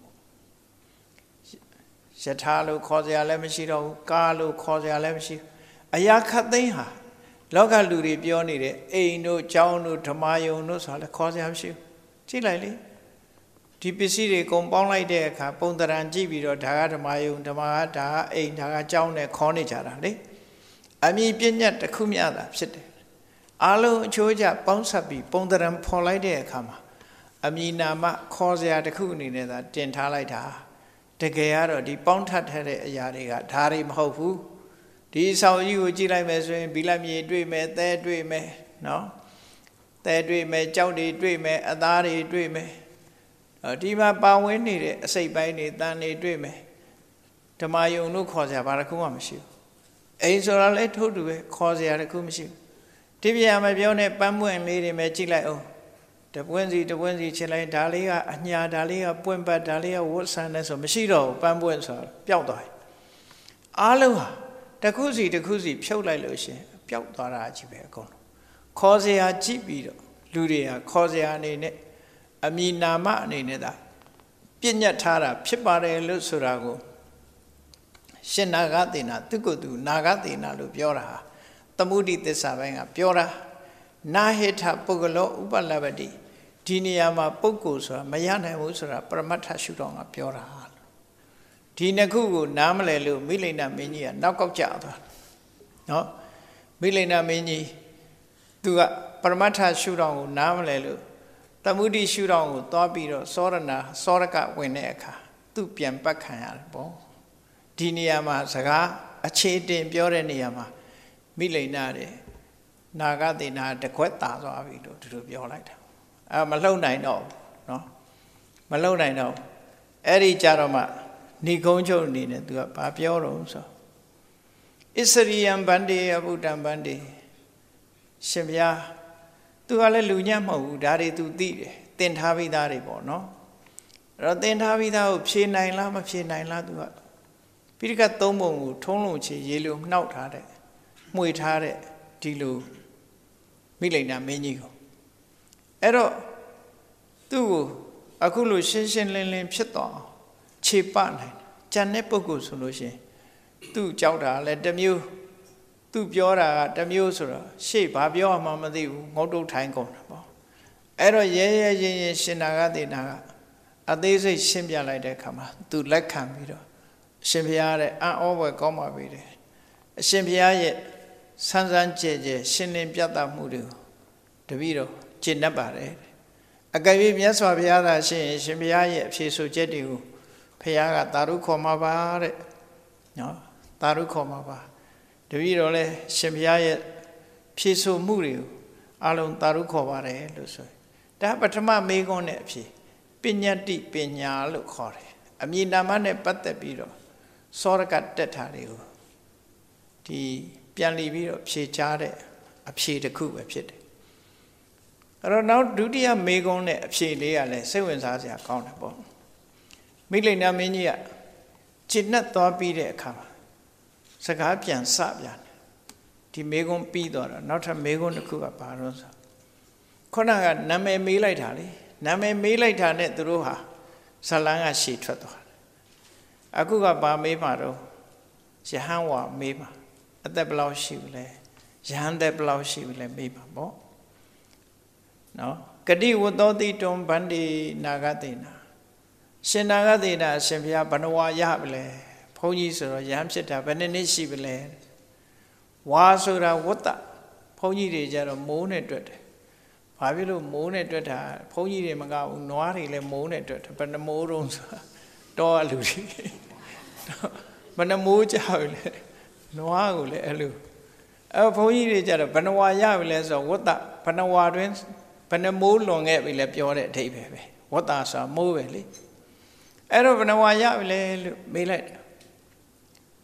Shatalo cause a lemashiro Galo cause a lemashi Ayakatha Loga Luri Bioni, A no Jauno Tamayo no sala cause am shoe Chilali T P C de compound like there Pondaran Gibi or Taga Mayo Tamata A Taga Jaune Cornichara I mean Pinyat the Kumiada sit Alo Georgia Bonsabi Pondaran Polide Kama I mean Nama cause the Kuni that Dentalita The Gayaro the Bontat had a Yariga Tarim Hofu These how you would like measuring Bilami dream, there dream, no? There dream, Jowdy dream, Adari dream. A Dima Bowen needed, say by need than a dream. To my own no cause a barakumashi. Ains or a little to it, cause a kumashi. Tivia my bione, bamboo and lady Machilao. The Wednesday, the Wednesday, Chile, Dalia, Anya, Dalia, Puemba, Dalia, Woodsaness or Machido, bamboo and so, Pialdoi. Aloha. The kuzi, the kuzi, pure like lotion, pure darachibeco. Cosea chibido, Ludia, Cosea nene, Aminama nene. Pinyatara, Pipare Lusurago. Shenagatina, Tukudu, Nagatina, Lupiora. Tamudi de Savanga, Piora. Naheta Pogolo, Ubalabadi. Tiniama Pokusra, Mayana Usra, Pramata Shudonga, Piora. Tina Kugu, Namalelu, Milena Mini, knock out Java. No? Milena Mini, Tua Paramata Shudong, Namalelu, Tamudi Shudong, Tobido, Sorana, Soraka, Wineka, Tupian Bakayal, Bo. Tiniama Saga, a chete, Bioreniama, Milenade, Nagadina, the Quetta, Avido, to be all right. I'm alone, I know. No? Malone, I know. Eri Jaroma. Nikonjo Nina to a papioro so. Isarian Bandi, Abudan Bandi, Shemya, to Alleluia Mo, Daddy to thee, then Havi Dari Bono. Then Havi thou, Pshin Nine Lama, Pshin Nine Ladua. Pirka Tomo, Tonochi, Yellow, Naut Hade, Muit Hade, Tilu, Milena Menigo. Ero, tu, Akulu Shin Lin Pshaton. Chipan, Janepoku solution. Two chowder, let them you. Two piora, the muser, shape, Abio Mamadi, Modo Tango. Ero ye ye Shinaga naga. A days a shimbia like that come, to let come video. Shimbiare, and over goma video. A shimbia yet, Sansan Jeje, Shinin Piata Mudu. The video, Chinabare. A gave Yaswa Piata, Shimbia yet, she so jetty. Piaga Taru Komaba, no, Taru Komaba. The Virole, Shemia, Piso Muri, Alon Taru Kovare, Luso. That Patama make on Epsi, Pina deep Pina look hore. I mean, Namane Patapiro, Soracat Tetario. The Pianli Viro, Psi Chade, a Psi the coup, a pit. I don't know, do the make on Epsi Leale, seven as accountable. Milena Minia, Chidnat Topi de Kama, Sagapian Sabian, the Megon Pidor, not a Megon the Kuba Paros. Konaga Name Milaitali, Name Milaitanet Ruha, Salanga sheet for the Akuga Ba Meparo, Jahanwa Meba, at the blow shivle, Jahan de blow shivle Meba Bo. No, Kadi would not eat on Bandi Nagatina. Shenagadina, Shemia Banawa Yable, Ponies or Yamseta, Benishibile. Wasura Wata, Pony de Jaro Moon at Dred. Pavilo Moon at Dred, Pony de Maga, Noari le Moon at Dred, but the Morons, Doa Lucy. But the Moja, Noagule, Elu. A Pony de Jaro, Banawa Yables or Wata, Panawadwins, Panamo long at Villa Piore tape. What are some movely? I don't know why I will be like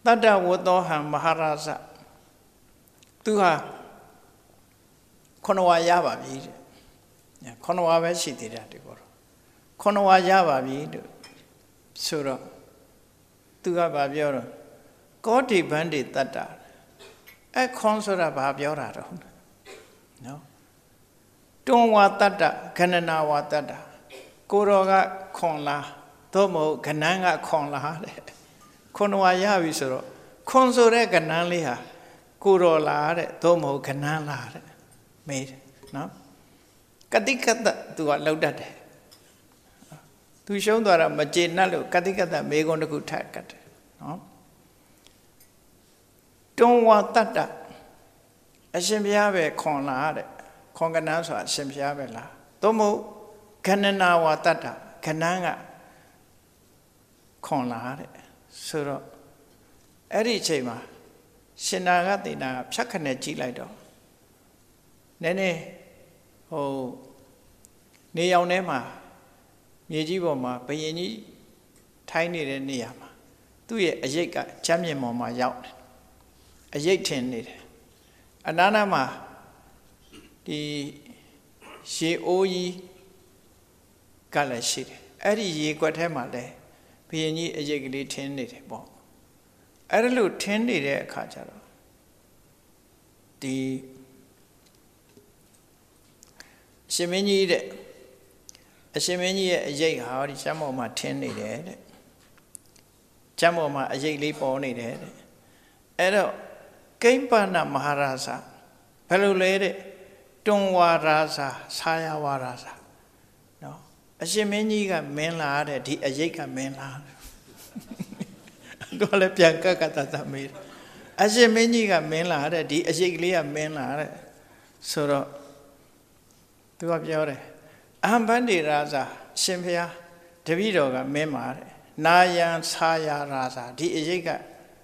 Tata Wodohan Maharaja Tuha Konowa Yaba Bid Konowa Veshiti Datigoro Konowa Yaba Bid Sura Tuga Babiora Goti Bandit Tata A consora Babiora No Don't want Tata Kanana Watata Kuroga Konla Tomo Kananga Konla Konowa Yavisoro Consore Kanaliha Kurola Tomo Kanala made no Katikata to a loaded to show that a Majinalo Katikata may go to good tacket no don't want that a Shimbiave Konla Konganasa Shimbiavela Tomo Kanana Watata Kananga Konla Suro Eri Chema Shinagatina Chakanechi Lido Nene oh Neonema Yejiboma Payeni Tiny Neama Do ye a yaka champion mama yacht a yake ten need Ananama the she oyi Galashid Eri ye Guatemala Payeni a yagly ten need bomb Erelu ten need a catcher the Shemini a Shemini a jay howdy, some of my ten needed. Some of my a jay leap on needed. Edo came Pana Maharaja, Pelu lady, Tungwa Raza, Saya Waraza. No, a Shemini got men lad, a jayka men lad. Go let Pianca Catata made. A Shemini got men lad, a jaylia men lad. So. To Abjore. Ambandi Raza, Simpia, Davidoga, Memar, Nayan Saya Raza, Di Ejika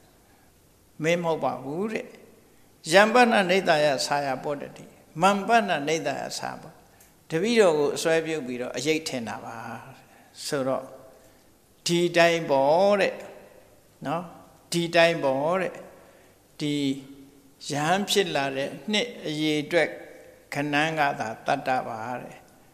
Memoba Wood, Jambana Nedaya Saya Bodati, Mambana Nedaya Saba, Davido Swabio Bido, a Jake Tenava, Soro, Di Dai Bore, no, Di Dai Bore, Di Jampilare, Nit Ye Drek. Kananga that Tata Bare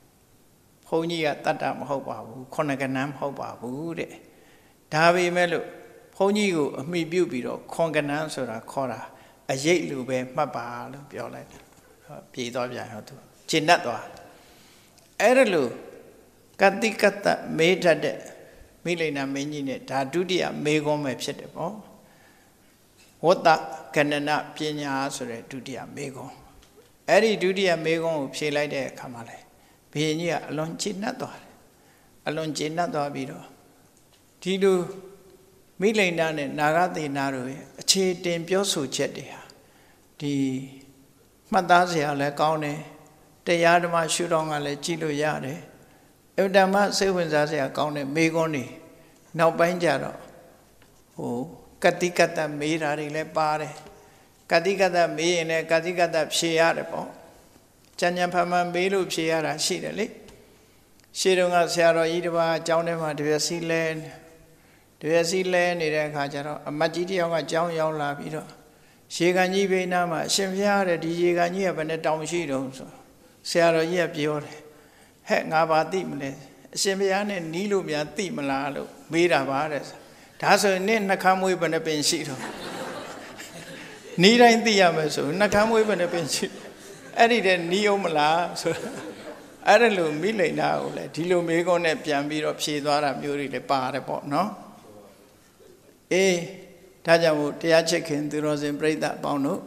Pony at Tata Hobabu, Konaganam Hobabu, Davi Melu, Pony, me Bubido, Konganam Cora, a Jake Lube, Mabal, Violet, Pido Yahotu, Chinatwa Erelu, Katikata, Meta de Milena Menine, Tadudia, Megom Epsetapo. What that Canana Pina Sore, Dudia Mego. Eri Dudia Megon, she like a Kamale. Pinia, alone Chinator. Alone Chinator Bido. Tidu Milena Nagati Narue, a cheat in Piosu Chetia. The Madazia Lecone, the Yadama Shudong Ale Chilo Yade. If the man say when Zazia Cone, Megoni, now Banjaro. Oh, Katikata Mira Rile Pare. Katikata me and a Katikata Shiarapo. Chanyampama Belu Shiara Shidali. Shirunga Sierra Idava, Jownema, to a sea land. To a sea land in a Kajaro, a Majidionga John Yon Labido. Shigani Benama, Shimfiara, Digani, and a down shido. Sierra Yapiore. Heck Naba Dimle. Shimpian and Nilumia Timalalo, Mira Vares. That's a name Nakamu and a Benshito. Nira in the Yamaso, Nakamu even a pension. Eddie then Neo Mala, so I don't know, Mille now, let Tilo Megon and Piambi of Shidara Muri the Parapot, no? Eh, Tajamu, Tiachekin, the Rose and break that bono.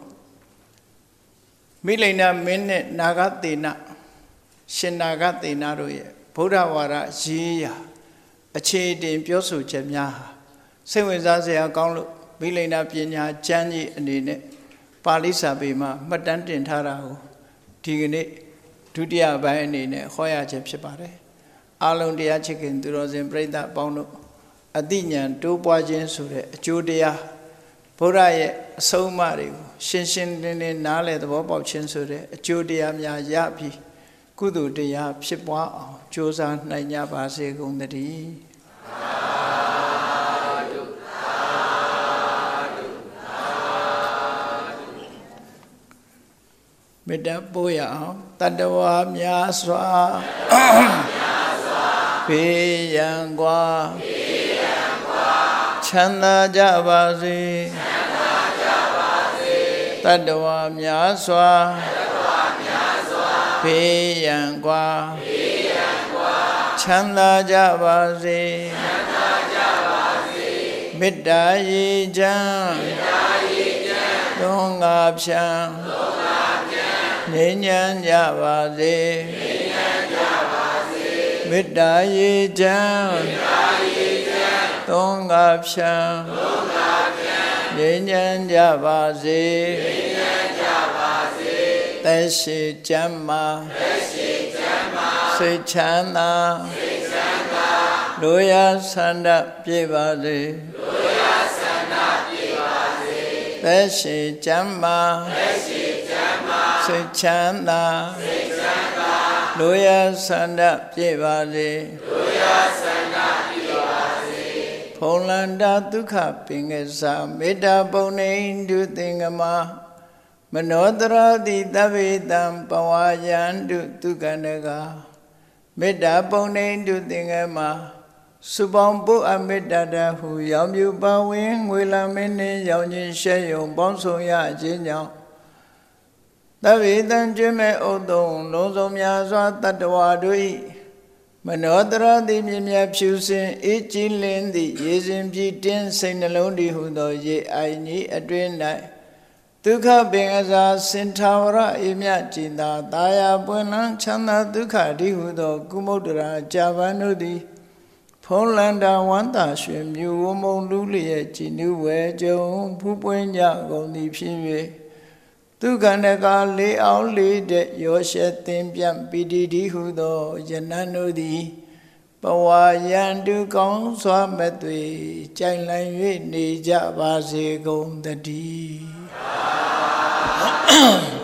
Milena Mene Nagatina, Shinagatina, Pudawara, Jia, a shade in Piosu Chemyaha. Seven Zazia Gaulo. Milena Pina, Changi, and in it, Palisa Bima, Madantin Tarao, Tigane, Tudia Bayan, Hoya Chepsipare, Alon dia chicken, the Rose and break that bono, Adinian, two Bojan Sure, Judia, Poraye, So Mario, Shinshin Nale, the Bob of Chinsure, Judia Yapi, Kudu dia, Shipwa, Josa, Nanya Base, Gundadi. မေတ္တာပို့ရအောင်တတ္တဝါများစွာဘေးရန်ကွာချမ်းသာကြပါစေတတ္တဝါများစွာဘေးရန်ကွာချမ်းသာကြပါစေမေတ္တာရေချမ်းသုံးငါဖြံငြိမ်းချမ်းကြပါစေမေတ္တာရေချမ်းသုံးငါဖြံငြိမ်းချမ်းကြပါစေသက်ရှိချမ်းသာစိတ်ချမ်းသာလူရဆန္ဒပြေပါစေသက်ရှိချမ်းသာစိတ်ချမ်းသာလူရဆန္ဒပြေပါစေဖုံလန္တာဒုက္ခပင်ကစားမေတ္တာပုံနေတုသင်္ကမမနောတရတိတဗ္ဗေတံပဝါယန္တုဒုက္ခနကမေတ္တာပုံနေတုသင်္ကမစုပေါင်းပုအမေတ္တာတဟုရောင်ပြူပါဝင်ငွေလမင်းနှင့်ရောင်ချင်းရှဲယုံပေါင်းဆောင်ရခြင်းကြောင့်တဗ္ဗေတံကျွမ်းမဲ့ဥဒုံလုံးစုံများစွာတတ္တဝါတို့၏မနောတရတိမြင်မြတ်ဖြူစင်အေးကြည်လင်းသည့်ရေစဉ်ပြည့်တင်းစိတ်နှလုံးတည်ဟုသောရေအိုင်ကြီးအတွင်း၌ဒုက္ခပင်အစာစင်ထာဝရအေမြကြည်သာတာယာပွင့်လန်းချမ်းသာဒုက္ခတည်ဟုသောကုမုဒ္ဒရာကြာပန်တို့သည်ဖုံးလန္တာဝန္တာရွှင်မြူဝမုံလူလျက်ကြည်နူးဝဲကြုံဖူးပွင့်ကြကုန်သည်ဖြစ်၍ဒုက္ခနကလေးအောင်လေးတဲ့ရောရှက်သင်ပြန့်ပီတိတိဟုသောယနန်တို့သည်ပဝါယန္တုကောင်းစွာမဲ့သွေကြိုင်လည်၍နေကြပါစေကုန်တည်း